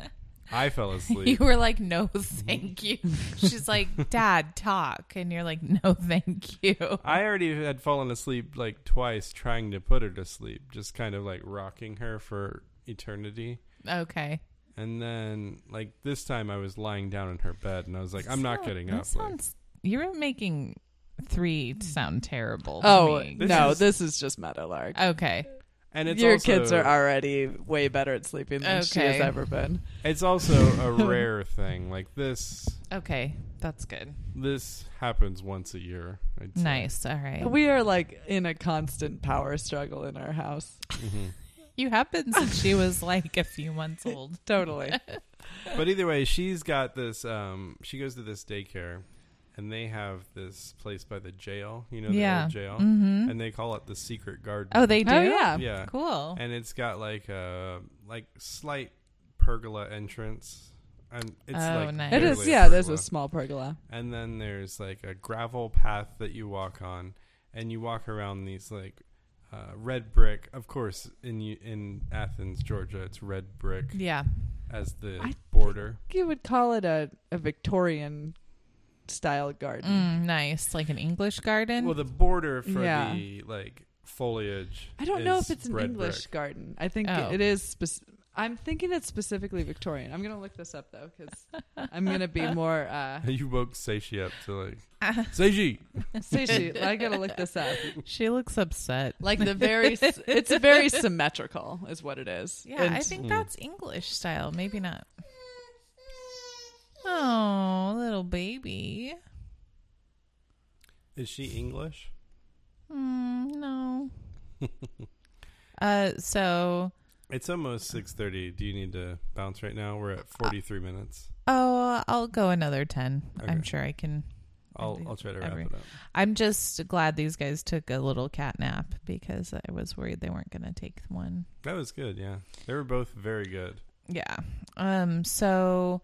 I fell You asleep. were like, no, thank you. She's like, Dad, talk. And you're like, no, thank you. I already had fallen asleep like twice trying to put her to sleep, just kind of like rocking her for eternity. Okay. And then like this time I was lying down in her bed, and I was like, I'm not getting That up. sounds, you're making 3 sound terrible to Oh me. this is just Meadowlark. Okay. And it's Your also, kids are already way better at sleeping than she has Okay. ever been. It's also a rare thing. Like this Okay. That's good. happens once a year. I'd say. Nice. All right. We are like in a constant power struggle in our house. Mhm. You have been since she was like a few months old. Totally. But either way, she's got this. She goes to this daycare, and they have this place by the jail. You know, the Yeah. old jail, Mm-hmm. and they call it the Secret Garden. Oh, they do? Oh, yeah. Yeah. Cool. And it's got like a slight pergola entrance, and it's Oh, like nice. It barely is, yeah, there's a pergola. small pergola. And then there's like a gravel path that you walk on, and you walk around these like red brick. Of course, in Athens, Georgia, it's red brick Yeah. as the I border. You would call it a Victorian style garden. Nice. Like an English garden? Well, the border for Yeah. the like foliage. I don't know is if it's an red English brick. garden. I think Oh. it is. I'm thinking it's specifically Victorian. I'm going to look this up, though, because I'm going to be more... You woke Seishi up to like Seishi. Stacey, I got to look this up. She looks upset. Like it's very symmetrical is what it is. Yeah, And I think that's English style. Maybe not. Oh, little baby. Is she English? No. So, It's almost 6:30. Do you need to bounce right now? We're at 43 minutes. I'll go another 10. Okay. I'm sure I can. I'll try to wrap it up. I'm just glad these guys took a little cat nap because I was worried they weren't going to take one. That was good. Yeah, they were both very good. Yeah. So,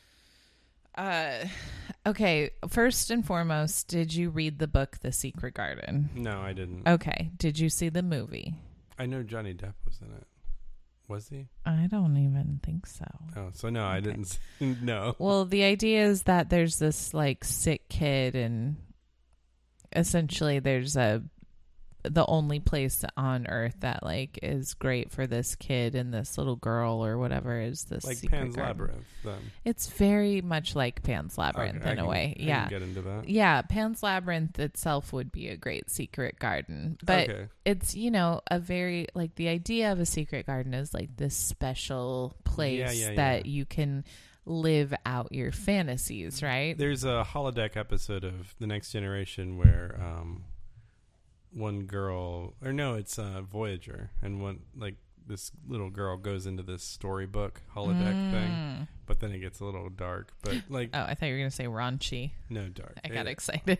okay. First and foremost, did you read the book, The Secret Garden? No, I didn't. Okay. Did you see the movie? I know Johnny Depp was in it. Was he? I don't even think so. Oh, so no, I Okay. didn't. No. Well, the idea is that there's this like sick kid, and essentially there's the only place on Earth that like is great for this kid and this little girl or whatever is this Like secret Pan's garden. Labyrinth. Then. It's very much like Pan's Labyrinth Okay, in a way. I Yeah. can get into that. Yeah, Pan's Labyrinth itself would be a great secret garden. But Okay. it's, a very, like, the idea of a secret garden is like this special place Yeah. that you can live out your fantasies, right? There's a holodeck episode of The Next Generation where one girl, or no, it's Voyager, and one like this little girl goes into this storybook holodeck thing, but then it gets a little dark. But like, oh, I thought you were gonna say raunchy. No, dark. I got excited.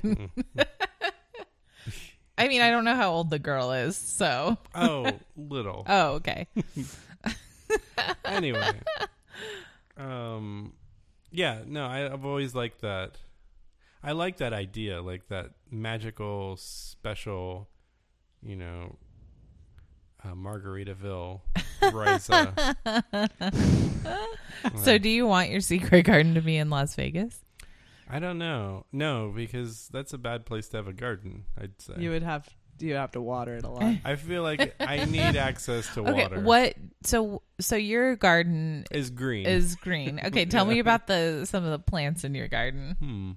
I mean, I don't know how old the girl is, so. Oh, little. Oh, okay. Anyway, yeah, no, I've always liked that. I like that idea, like that magical, special, you know, Margaritaville Risa. So do you want your secret garden to be in Las Vegas? I don't know. No, because that's a bad place to have a garden, I'd say. You have to water it a lot. I feel like I need access to Okay, water. what? So your garden is green? is green. Okay, tell me about some of the plants in your garden.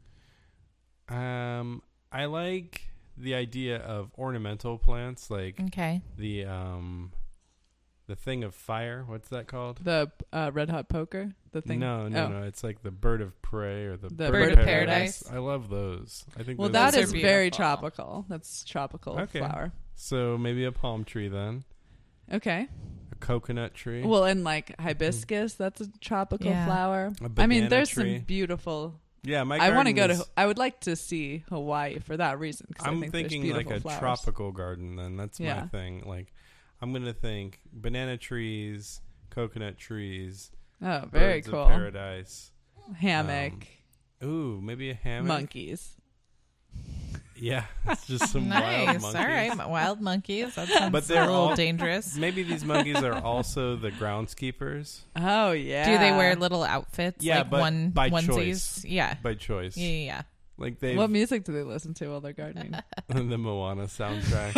I like the idea of ornamental plants, like the thing of fire. What's that called? The red hot poker. The thing. No. It's like the bird of prey or the bird of paradise. I love those. I think. Well, those that is beautiful. very tropical. That's tropical flower. So maybe a palm tree then. Okay. A coconut tree. Well, and like hibiscus, that's a tropical flower. A I mean, there's tree. some beautiful. Yeah, my. I want to go to. I would like to see Hawaii for that reason. I'm I think thinking like a flowers. tropical garden. Then that's my thing. Like, I'm gonna think banana trees, coconut trees. Oh, very birds cool. Of paradise. Hammock. Ooh, maybe a hammock. Monkeys. Yeah, it's just some nice. wild monkeys. All right, wild monkeys. That sounds But they're a little all dangerous. Maybe these monkeys are also the groundskeepers. Oh yeah. Do they wear little outfits? Yeah, like but by onesies? choice. Yeah. By choice. Yeah. Like they. What music do they listen to while they're gardening? The Moana soundtrack.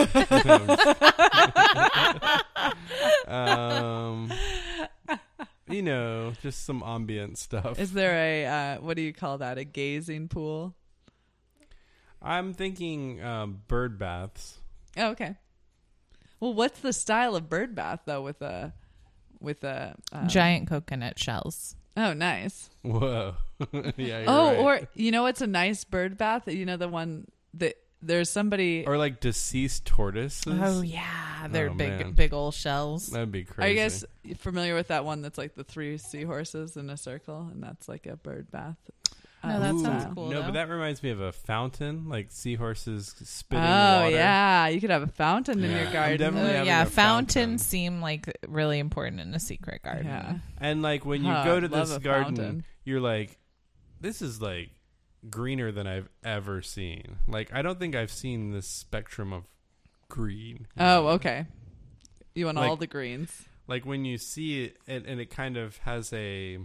You know, just some ambient stuff. Is there a what do you call that? A gazing pool? I'm thinking bird baths. Oh, okay. Well, what's the style of bird bath though? With a giant coconut shells. Oh, nice. Whoa. Yeah. You're right. Or you know what's a nice bird bath? You know the one that there's somebody. Or like deceased tortoises. Oh yeah, they're man. big old shells. That'd be crazy. Are you guys familiar with that one that's like the 3 seahorses in a circle, and that's like a bird bath? No, that sounds style. cool. No, though. but that reminds me of a fountain, like seahorses spitting Oh water. yeah, you could have a fountain in Yeah, your I'm garden. definitely having yeah, a fountain. fountains seem like really important in a secret garden. Yeah. And like when you Huh, go to love this a garden, fountain. you're like, this is like greener than I've ever seen. Like I don't think I've seen this spectrum of green. Oh, okay. You want Like- all the greens. Like when you see it, and it kind of has a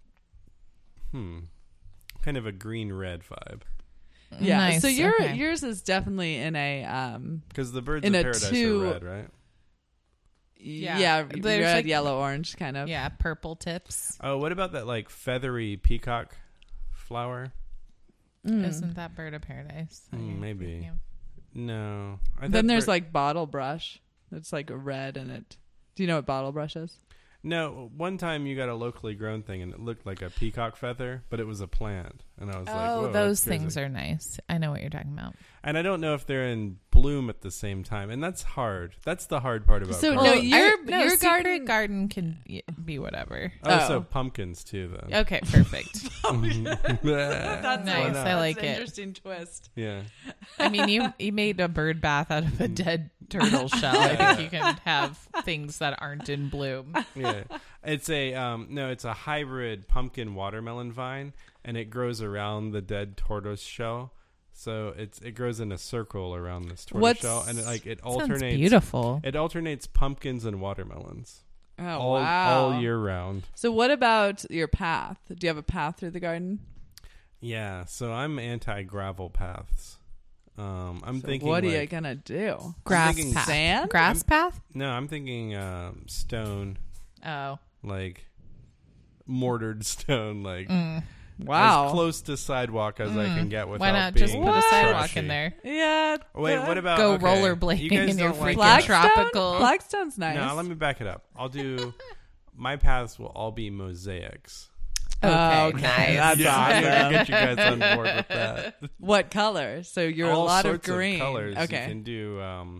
kind of a green red vibe. Yeah. Nice, So okay. yours is definitely in a Because the birds In of a paradise two- are red, right? yeah, There's red, like- yellow, orange kind of. Yeah, purple tips. Oh, what about that like feathery peacock flower? Isn't that bird of paradise? Maybe. No. Then there's like bottle brush. It's like red and it. Do you know what bottle brush is? No, one time you got a locally grown thing and it looked like a peacock feather, but it was a plant. And I was like, Oh, whoa, those that's crazy. things are nice. I know what you're talking about. And I don't know if they're in bloom at the same time. And that's hard. That's the hard part about So, gardening. your secret garden can be whatever. So pumpkins too, then. Okay, perfect. That's Nice, I like an it. interesting twist. Yeah. I mean, you made a bird bath out of a dead turtle shell. I think you can have things that aren't in bloom. Yeah. It's it's a hybrid pumpkin watermelon vine, and it grows around the dead tortoise shell. So it grows in a circle around this tortoise shell, and it alternates. Sounds beautiful. It alternates pumpkins and watermelons. Oh, all wow. year round. So what about your path? Do you have a path through the garden? Yeah, so I'm anti gravel paths. I'm thinking. What are you like- gonna do? Grass thinking path. sand? Grass path? No, I'm thinking stone, Oh. like mortared stone, like Wow. as close to sidewalk as I can get without Why not being just put a sidewalk in trashy. there? Yeah. Wait, what about Go okay, rollerblading you guys in your don't like freaking that. tropical. Flagstone's nice. No, let me back it up. I'll do. My paths will all be mosaics. Okay, Okay, nice. that's Yeah, I awesome. gotta get you guys on board with that. What color? So you're all a lot of sorts green. colors. Okay. You can do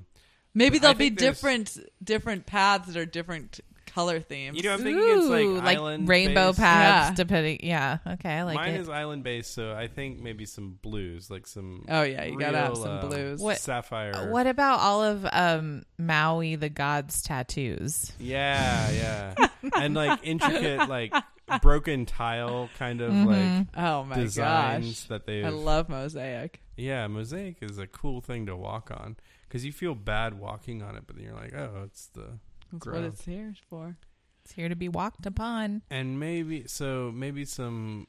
Maybe I there'll be think there's- different paths that are different color themes. You know, I'm thinking it's like island rainbow based. paths, Yeah. depending. Yeah, okay, I like Mine it. is island based, so I think maybe some blues, like some. Oh yeah, you gotta have real, some blues. What- sapphire. What about all of Maui the God's tattoos? Yeah, and like intricate, like broken tile kind of like Oh my designs gosh, that they. I love mosaic. Yeah, mosaic is a cool thing to walk on because you feel bad walking on it, but then you're like, oh, it's the That's ground. what it's here for. It's here to be walked upon. And maybe some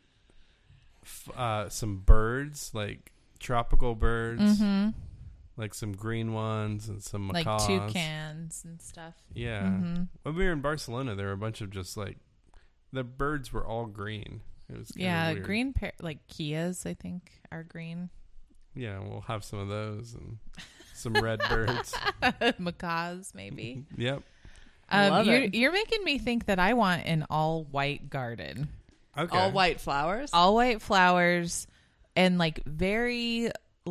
birds, like tropical birds, like some green ones and some macaws. Like toucans and stuff. Yeah. When we were in Barcelona, there were a bunch of just like the birds were all green. It was kinda weird. Green like Kias, I think, are green. Yeah, we'll have some of those and some red birds. Macaws, maybe. Yep. Love it. You're making me think that I want an all white garden. Okay. All white flowers. All white flowers and like very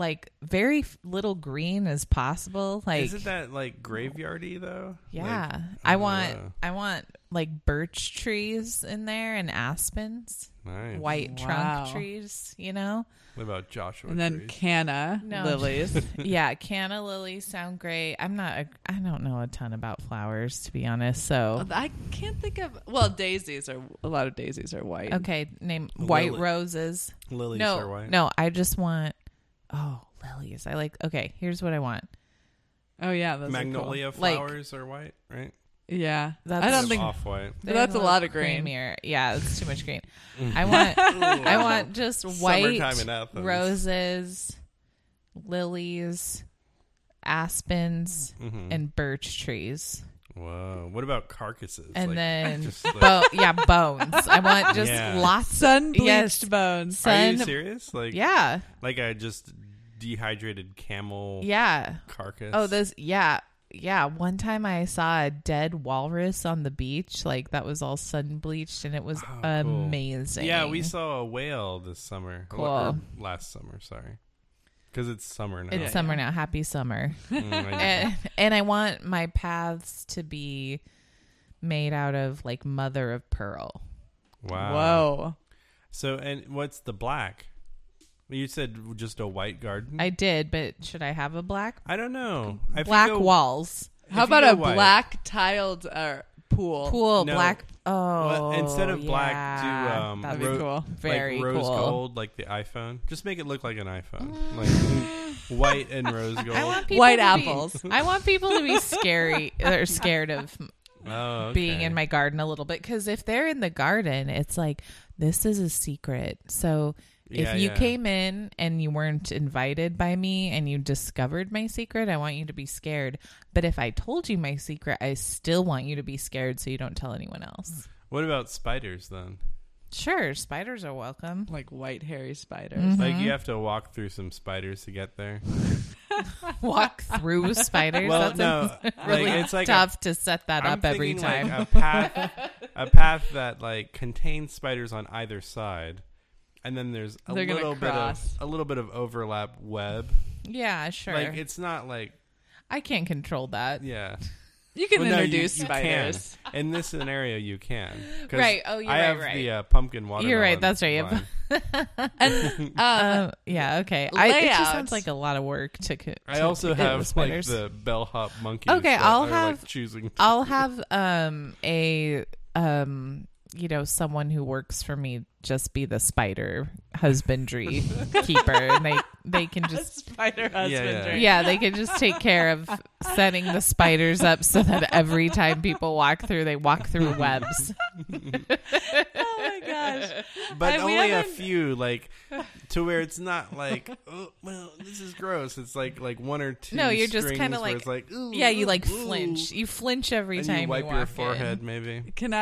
little green as possible. Like, isn't that like graveyardy though? yeah. Like, I don't want like birch trees in there and aspens. know. Nice. White Wow. trunk trees, you know? What about Joshua and then trees? canna No. lilies. Yeah, canna lilies sound great. I don't know a ton about flowers, to be honest. So I can't think of. Well, daisies are a lot of daisies are white. okay, name white Lily. roses. Lilies are white. No, I just want lilies. I like. Okay, here's what I want. Oh yeah, those Magnolia are cool. flowers are white, right? Yeah, That's- I don't Kind think of off-white. But that's a lot of green. Creamier. Yeah, it's too much green. I want just white Summertime in Athens. roses, lilies, aspens, Mhm. and birch trees. Whoa. What about carcasses? And Like, then just like- bones. I want just Yeah. lots. sun bleached Yes. bones. Are you sun- serious? Like, Yeah, like a just dehydrated camel yeah. carcass? Oh, yeah. One time I saw a dead walrus on the beach. Like that was all sun bleached, and it was cool. amazing. Yeah, we saw a whale this summer. Cool. Or last summer, sorry. Because it's summer now. It's summer now. Happy summer. I and I want my paths to be made out of like mother of pearl. Wow. Whoa. So, and what's the black? You said just a white garden? I did, but should I have a black I don't know. If you black go- walls? How if you about go a white- black tiled pool? Pool No. black. Oh, Well, instead of black, yeah, do That'd be cool. very like rose cool. gold, like the iPhone. Just make it look like an iPhone, like white and rose gold. I want people White to apples. I want people to be scary. They're scared of Oh, okay. being in my garden a little bit, because if they're in the garden, it's like, this is a secret. So Yeah, if you yeah. came in and you weren't invited by me and you discovered my secret, I want you to be scared. But if I told you my secret, I still want you to be scared so you don't tell anyone else. What about spiders then? Sure, spiders are welcome. Like white hairy spiders. Mm-hmm. Like you have to walk through some spiders to get there. Walk through spiders. Well, That's no, really like, it's like tough to set that I'm up every thinking time. like a path that like contains spiders on either side, and then there's a They're gonna cross. little bit of overlap web. Yeah, sure. Like it's not like I can't control that. yeah. You can Well, no, introduce you spiders. Can. In this scenario, you can. 'Cause Right. Oh, you're I right, have right. the pumpkin watermelon. You're right, that's right. vine. And Yeah, okay. It just Layout. sounds like a lot of work to. I also to get have the like spiders. the bellhop monkeys. Okay, that I'll are, have- like, choosing. I'll have a someone who works for me just be the spider husbandry keeper, and they can just spider husbandry. yeah, they can just take care of setting the spiders up so that every time people walk through, they walk through webs. Oh my gosh. But we only a haven't- few, like to where it's not like, oh well, this is gross. It's like one or two. No, you're just strings kinda where like- it's like, ooh, Yeah, you like ooh, flinch. You flinch every and time you wipe walk your in. forehead, maybe. Can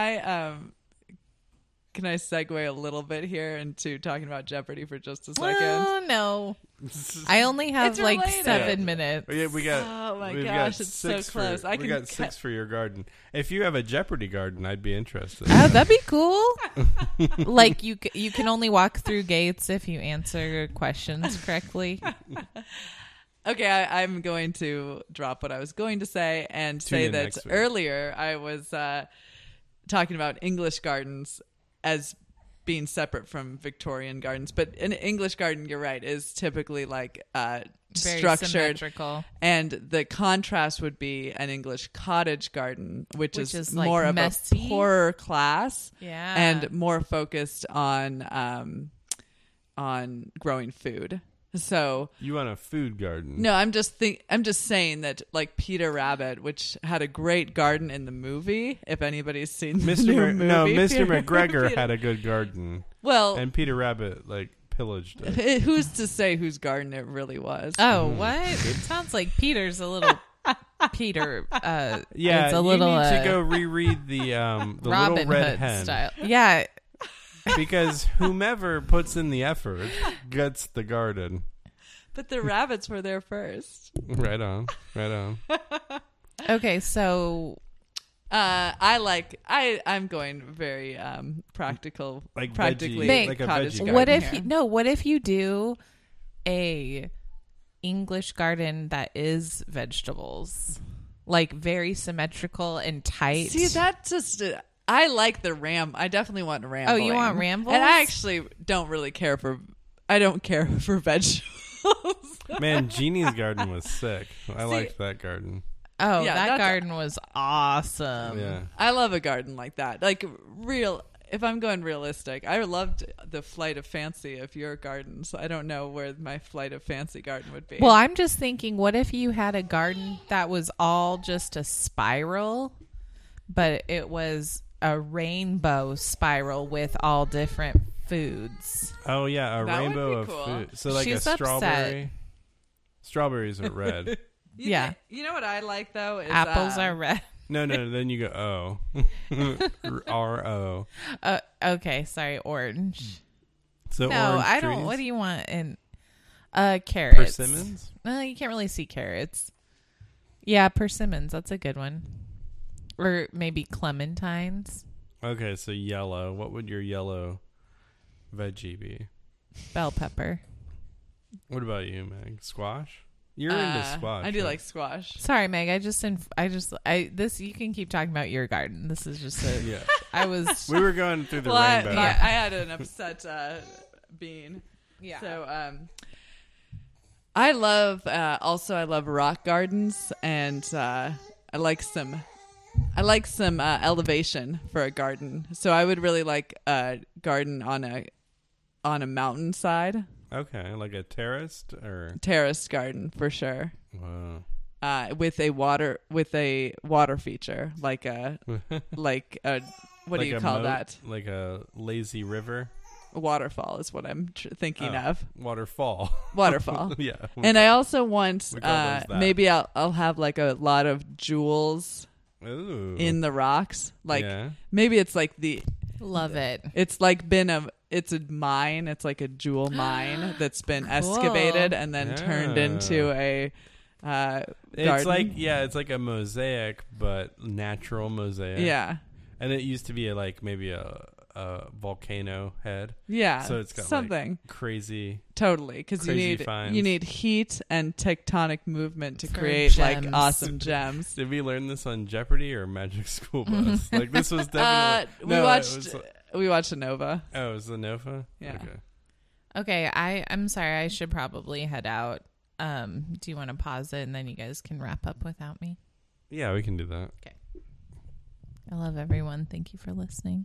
I segue a little bit here into talking about Jeopardy for just a second? Oh no, I only have It's like related. 7 minutes. We got. Oh my we've gosh, got it's so six close. For, I we can got six for your garden. If you have a Jeopardy garden, I'd be interested. Oh, that'd be cool. Like you can only walk through gates if you answer questions correctly. Okay, I'm going to drop what I was going to say and Tune say in that next week. earlier I was talking about English gardens as being separate from Victorian gardens. But an English garden, you're right, is typically like Very structured. symmetrical. And the contrast would be an English cottage garden, which is like more messy. of a poorer class Yeah. and more focused on growing food. So You want a food garden? no, I'm just saying that like Peter Rabbit, which had a great garden in the movie. If anybody's seen the new movie, Mr. McGregor Peter- had a good garden, well, and Peter Rabbit like pillaged it. who's to say whose garden it really was? Oh, what? It sounds like Peter's a little Peter. Yeah, it's a little you need to go reread the Robin Little Red Hood Hen style. Yeah. because whomever puts in the effort gets the garden. But the rabbits were there first. Right on, right on. Okay, so I'm going very practical, Like practically veggie, like a cottage veggie garden what if here. what if you do a English garden that is vegetables, like very symmetrical and tight? See, that just I like the ram. I definitely want rambling. Oh, you want rambles? And I actually don't really care for. I don't care for vegetables. Man, Jeannie's garden was sick. I liked that garden. Oh, Yeah, that that's- garden was awesome. Yeah. I love a garden like that. Like real. If I'm going realistic, I loved the flight of fancy of your gardens. I don't know where my flight of fancy garden would be. Well, I'm just thinking, what if you had a garden that was all just a spiral, but it was a rainbow spiral with all different foods? Oh yeah, a That would rainbow be of cool. food. So like She's a upset. strawberry. Strawberries are red. Yeah. You know what I like though is Apples are red. No, then you go R-O. Okay, sorry, orange. So No, orange I don't. trees? What do you want? In carrots. Persimmons? You can't really see carrots. Yeah, persimmons. That's a good one. Or maybe clementines, Okay, so yellow. What would your yellow veggie be? bell pepper. What about you, Meg? Squash? You're into squash. I do right? like squash. Sorry, Meg. This. You can keep talking about your garden. This is just a. Yeah. I was. We were going through the Well, I rainbow. had an upset bean. Yeah. So I love I love rock gardens, and I like some elevation for a garden. So I would really like a garden on a mountainside, Okay, like a terraced or terraced garden for sure. wow. With a water feature, like a what Like do you a call moat, that? Like a lazy river. A waterfall is what I'm thinking of. Waterfall. Waterfall. Yeah. And I also want We call those that. maybe I'll have like a lot of jewels Ooh. in the rocks. Like Yeah. maybe it's like Love it. it's like it's a mine. It's like a jewel mine that's been Cool. excavated and then turned Yeah. into a It's garden. it's like a mosaic, but natural mosaic. Yeah. And it used to be maybe a volcano head. Yeah. So it's got something. like crazy. Totally, because Crazy finds. you need heat and tectonic movement to For create like gems. awesome gems. Did we learn this on Jeopardy or Magic School Bus? Like this was definitely. We No, it watched was- Nova. Oh, it was the Nova. Yeah. Okay. Okay, I'm sorry. I should probably head out. Do you want to pause it and then you guys can wrap up without me? Yeah, we can do that. I love everyone. Thank you for listening.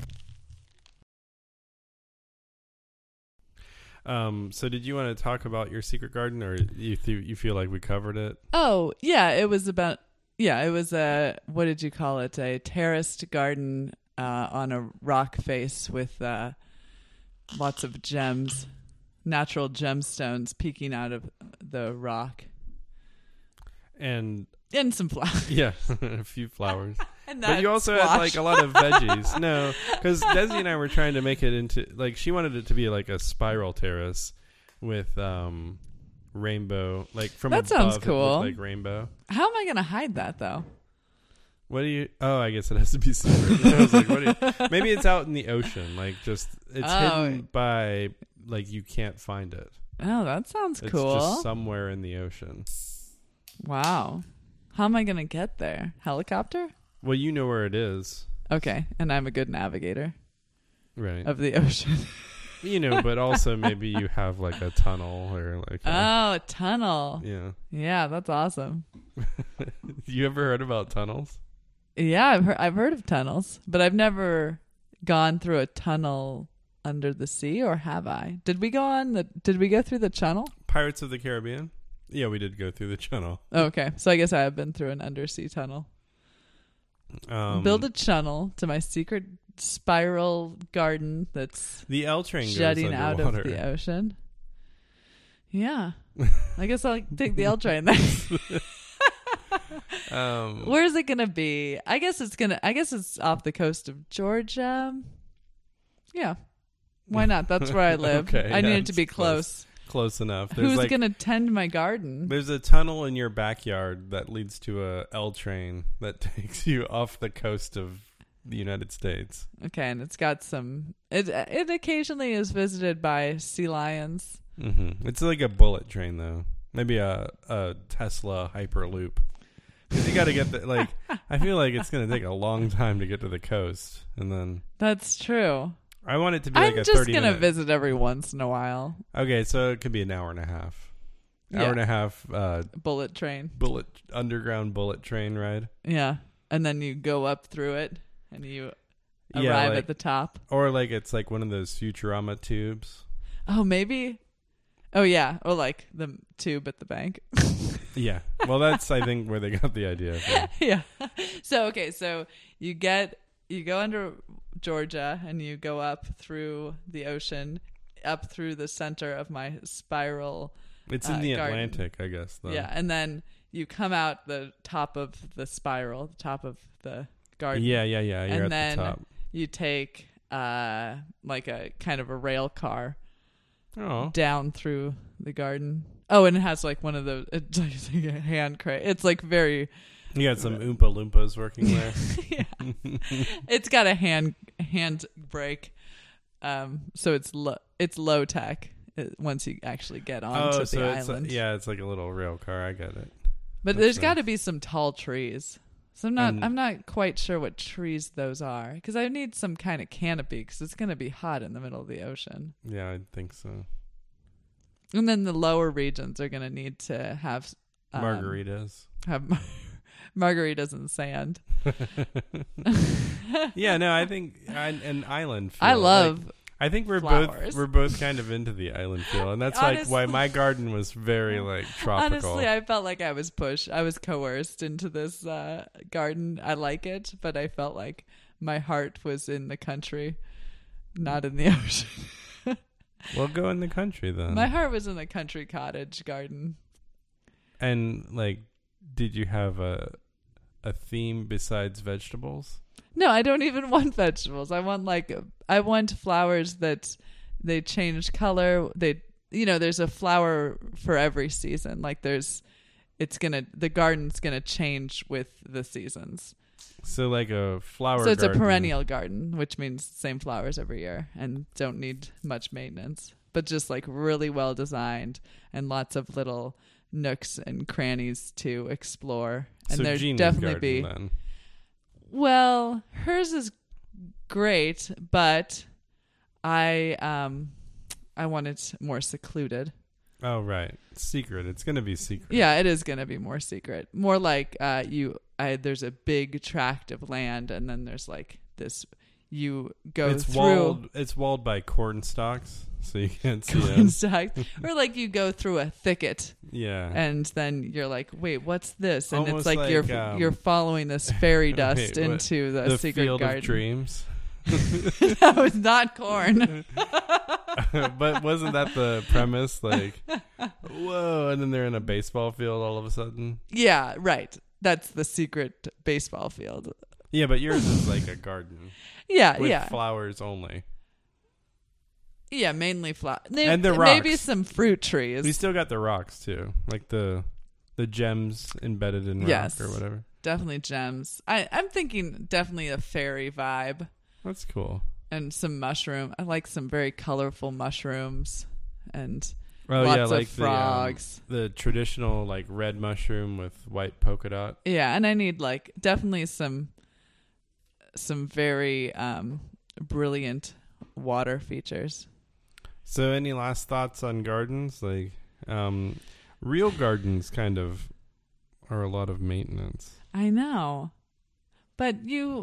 So did you want to talk about your secret garden, or you feel like we covered it? Oh, yeah, it was a what did you call it? A terraced garden on a rock face with lots of gems, natural gemstones peeking out of the rock. And And some flowers. yeah, a few flowers. And But you also had like a lot of veggies. No, because Desi and I were trying to make it into she wanted it to be like a spiral terrace with rainbow, like from That above. sounds it looked cool. like rainbow. How am I going to hide that though? What do you? Oh, I guess it has to be secret. I was like, what do you, maybe it's out in the ocean, like just it's hidden by like you can't find it. Oh, that sounds It's cool. just somewhere in the ocean. Wow. How am I going to get there? Helicopter? Well, you know where it is. Okay. And I'm a good navigator Right. of the ocean. You know, but also maybe you have like a tunnel or like A tunnel. yeah. Yeah, that's awesome. You ever heard about tunnels? Yeah, I've heard of tunnels, but I've never gone through a tunnel under the sea, or have I? Did we go through the channel? Pirates of the Caribbean? Yeah, we did go through the channel. Okay, so I guess I have been through an undersea tunnel. Build a channel to my secret spiral garden that's the L train goes jutting out underwater. of the ocean. Yeah, I guess I'll take the L train then. Where is it gonna be? I guess it's off the coast of Georgia. Yeah, why not? That's where I live. Okay, I need it to be close. Close enough. There's Who's gonna tend my garden? There's a tunnel in your backyard that leads to a L train that takes you off the coast of the United States. Okay, and it's got some. It occasionally is visited by sea lions. Mm-hmm. It's like a bullet train, though. Maybe a Tesla Hyperloop. Because you got to get the I feel like it's going to take a long time to get to the coast, and then That's true. I want it to be like a 30 I'm just gonna minute. visit every once in a while. Okay, so it could be an hour and a half. Hour and a half. Bullet train. Underground bullet train ride. Yeah, and then you go up through it, and you arrive at the top. Or like it's like one of those Futurama tubes. Oh, maybe. Oh yeah, or like the tube at the bank. Yeah. Well, that's I think where they got the idea from. Yeah. So you go under Georgia and you go up through the ocean, up through the center of my spiral. It's in the garden. Atlantic, I guess. Though. Yeah, and then you come out the top of the spiral, the top of the garden. Yeah. You're and at then the top. you take like a kind of a rail car Oh. down through the garden. Oh, and it has like one of those. It's like a hand crane. It's like very. You got some Oompa Loompas working there. Yeah. It's got a hand brake, so it's low tech once you actually get onto the island. It's like a little rail car. I get it. But there's got to be some tall trees. So I'm not quite sure what trees those are, because I need some kind of canopy, because it's going to be hot in the middle of the ocean. Yeah, I think so. And then the lower regions are going to need to have Margaritas. Have margaritas in sand. Yeah, no, I think an island feel. I love. I think we're flowers. both kind of into the island feel, and that's like why my garden was very like tropical. Honestly, I felt like I was coerced into this garden. I like it, but I felt like my heart was in the country, not in the ocean. Well, go in the country then. My heart was in the country cottage garden. And like, did you have a theme besides vegetables? No, I don't even want vegetables. I want flowers that they change color. There's a flower for every season. Like the garden's gonna change with the seasons. So like a flower. So it's garden. a perennial garden, which means same flowers every year and don't need much maintenance, but just like really well designed and lots of little nooks and crannies to explore. And so there'd Gina's definitely garden, then. Well, hers is great, but I want it more secluded. Oh right, secret. It's gonna be secret. Yeah, it is gonna be more secret. More like there's a big tract of land, and then there's like this. You go through. It's walled by corn stalks, so you can't see corn stalks, or like you go through a thicket. Yeah, and then you're like, wait, what's this? And almost it's like you're following this fairy dust into the secret field garden. of dreams. That was not corn. But wasn't that the premise? Like, whoa, and then they're in a baseball field all of a sudden. Yeah, right. That's the secret baseball field. Yeah, but yours is like a garden. Yeah, with flowers only. Yeah, mainly flowers. And the rocks. Maybe some fruit trees. We still got the rocks too, like the gems embedded in rock or whatever. Definitely gems. I'm thinking definitely a fairy vibe. That's cool. And some mushroom. I like some very colorful mushrooms. And Oh, Lots yeah, of like frogs. The traditional like red mushroom with white polka dot. Yeah, and I need like definitely some very brilliant water features. So any last thoughts on gardens? Like real gardens kind of are a lot of maintenance. I know. But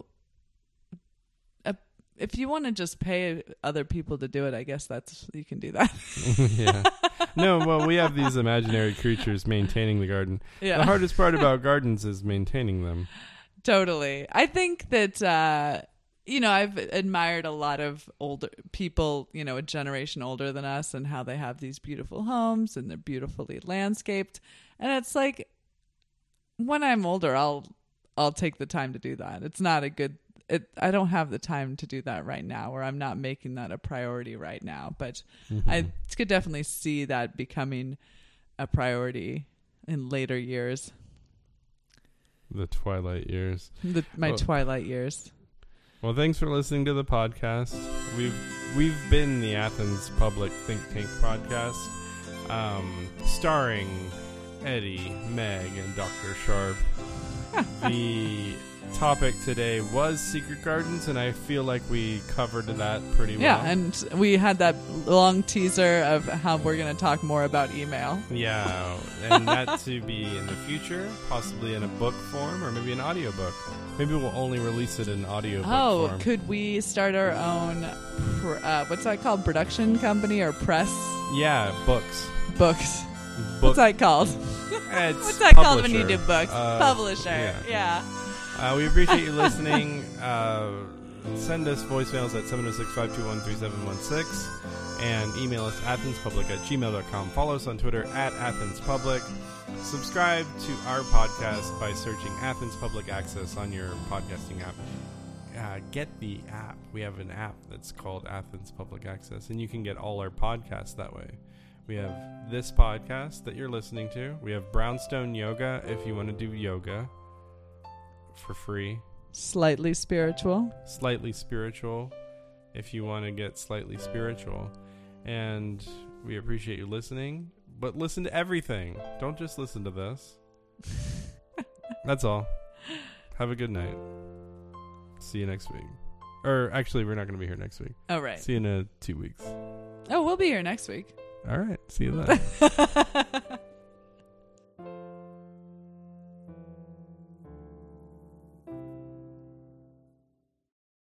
if you want to just pay other people to do it, I guess you can do that. Yeah. No, well, we have these imaginary creatures maintaining the garden. Yeah. The hardest part about gardens is maintaining them. Totally. I think that, I've admired a lot of older people, a generation older than us, and how they have these beautiful homes and they're beautifully landscaped. And it's like, when I'm older, I'll take the time to do that. It's not I don't have the time to do that right now, or I'm not making that a priority right now. But I could definitely see that becoming a priority in later years. The twilight years. My twilight years. Well, thanks for listening to the podcast. We've been the Athens Public Think Tank podcast, starring Eddie, Meg, and Dr. Sharp. The topic today was secret gardens, and I feel like we covered that pretty well. Yeah, and we had that long teaser of how we're going to talk more about email. Yeah, and that to be in the future, possibly in a book form or maybe an audiobook. Maybe we'll only release it in audiobook form. Oh, could we start our own, what's that called, production company or press? Yeah, books. Books. What's that called? What's that called when you do books? Publisher, yeah. We appreciate you listening. Send us voicemails at 706-521-3716 and email us athenspublic@gmail.com. Follow us on Twitter @AthensPublic. Subscribe to our podcast by searching Athens Public Access on your podcasting app. Get the app. We have an app that's called Athens Public Access, and you can get all our podcasts that way. We have this podcast that you're listening to. We have Brownstone Yoga if you want to do yoga for free. Slightly spiritual if you want to get slightly spiritual. And we appreciate you listening, but listen to everything. Don't just listen to this. That's all. Have a good night. See you next week. Or actually, we're not going to be here next week. Oh, right. See you in 2 weeks. Oh, we'll be here next week. All right. See you then.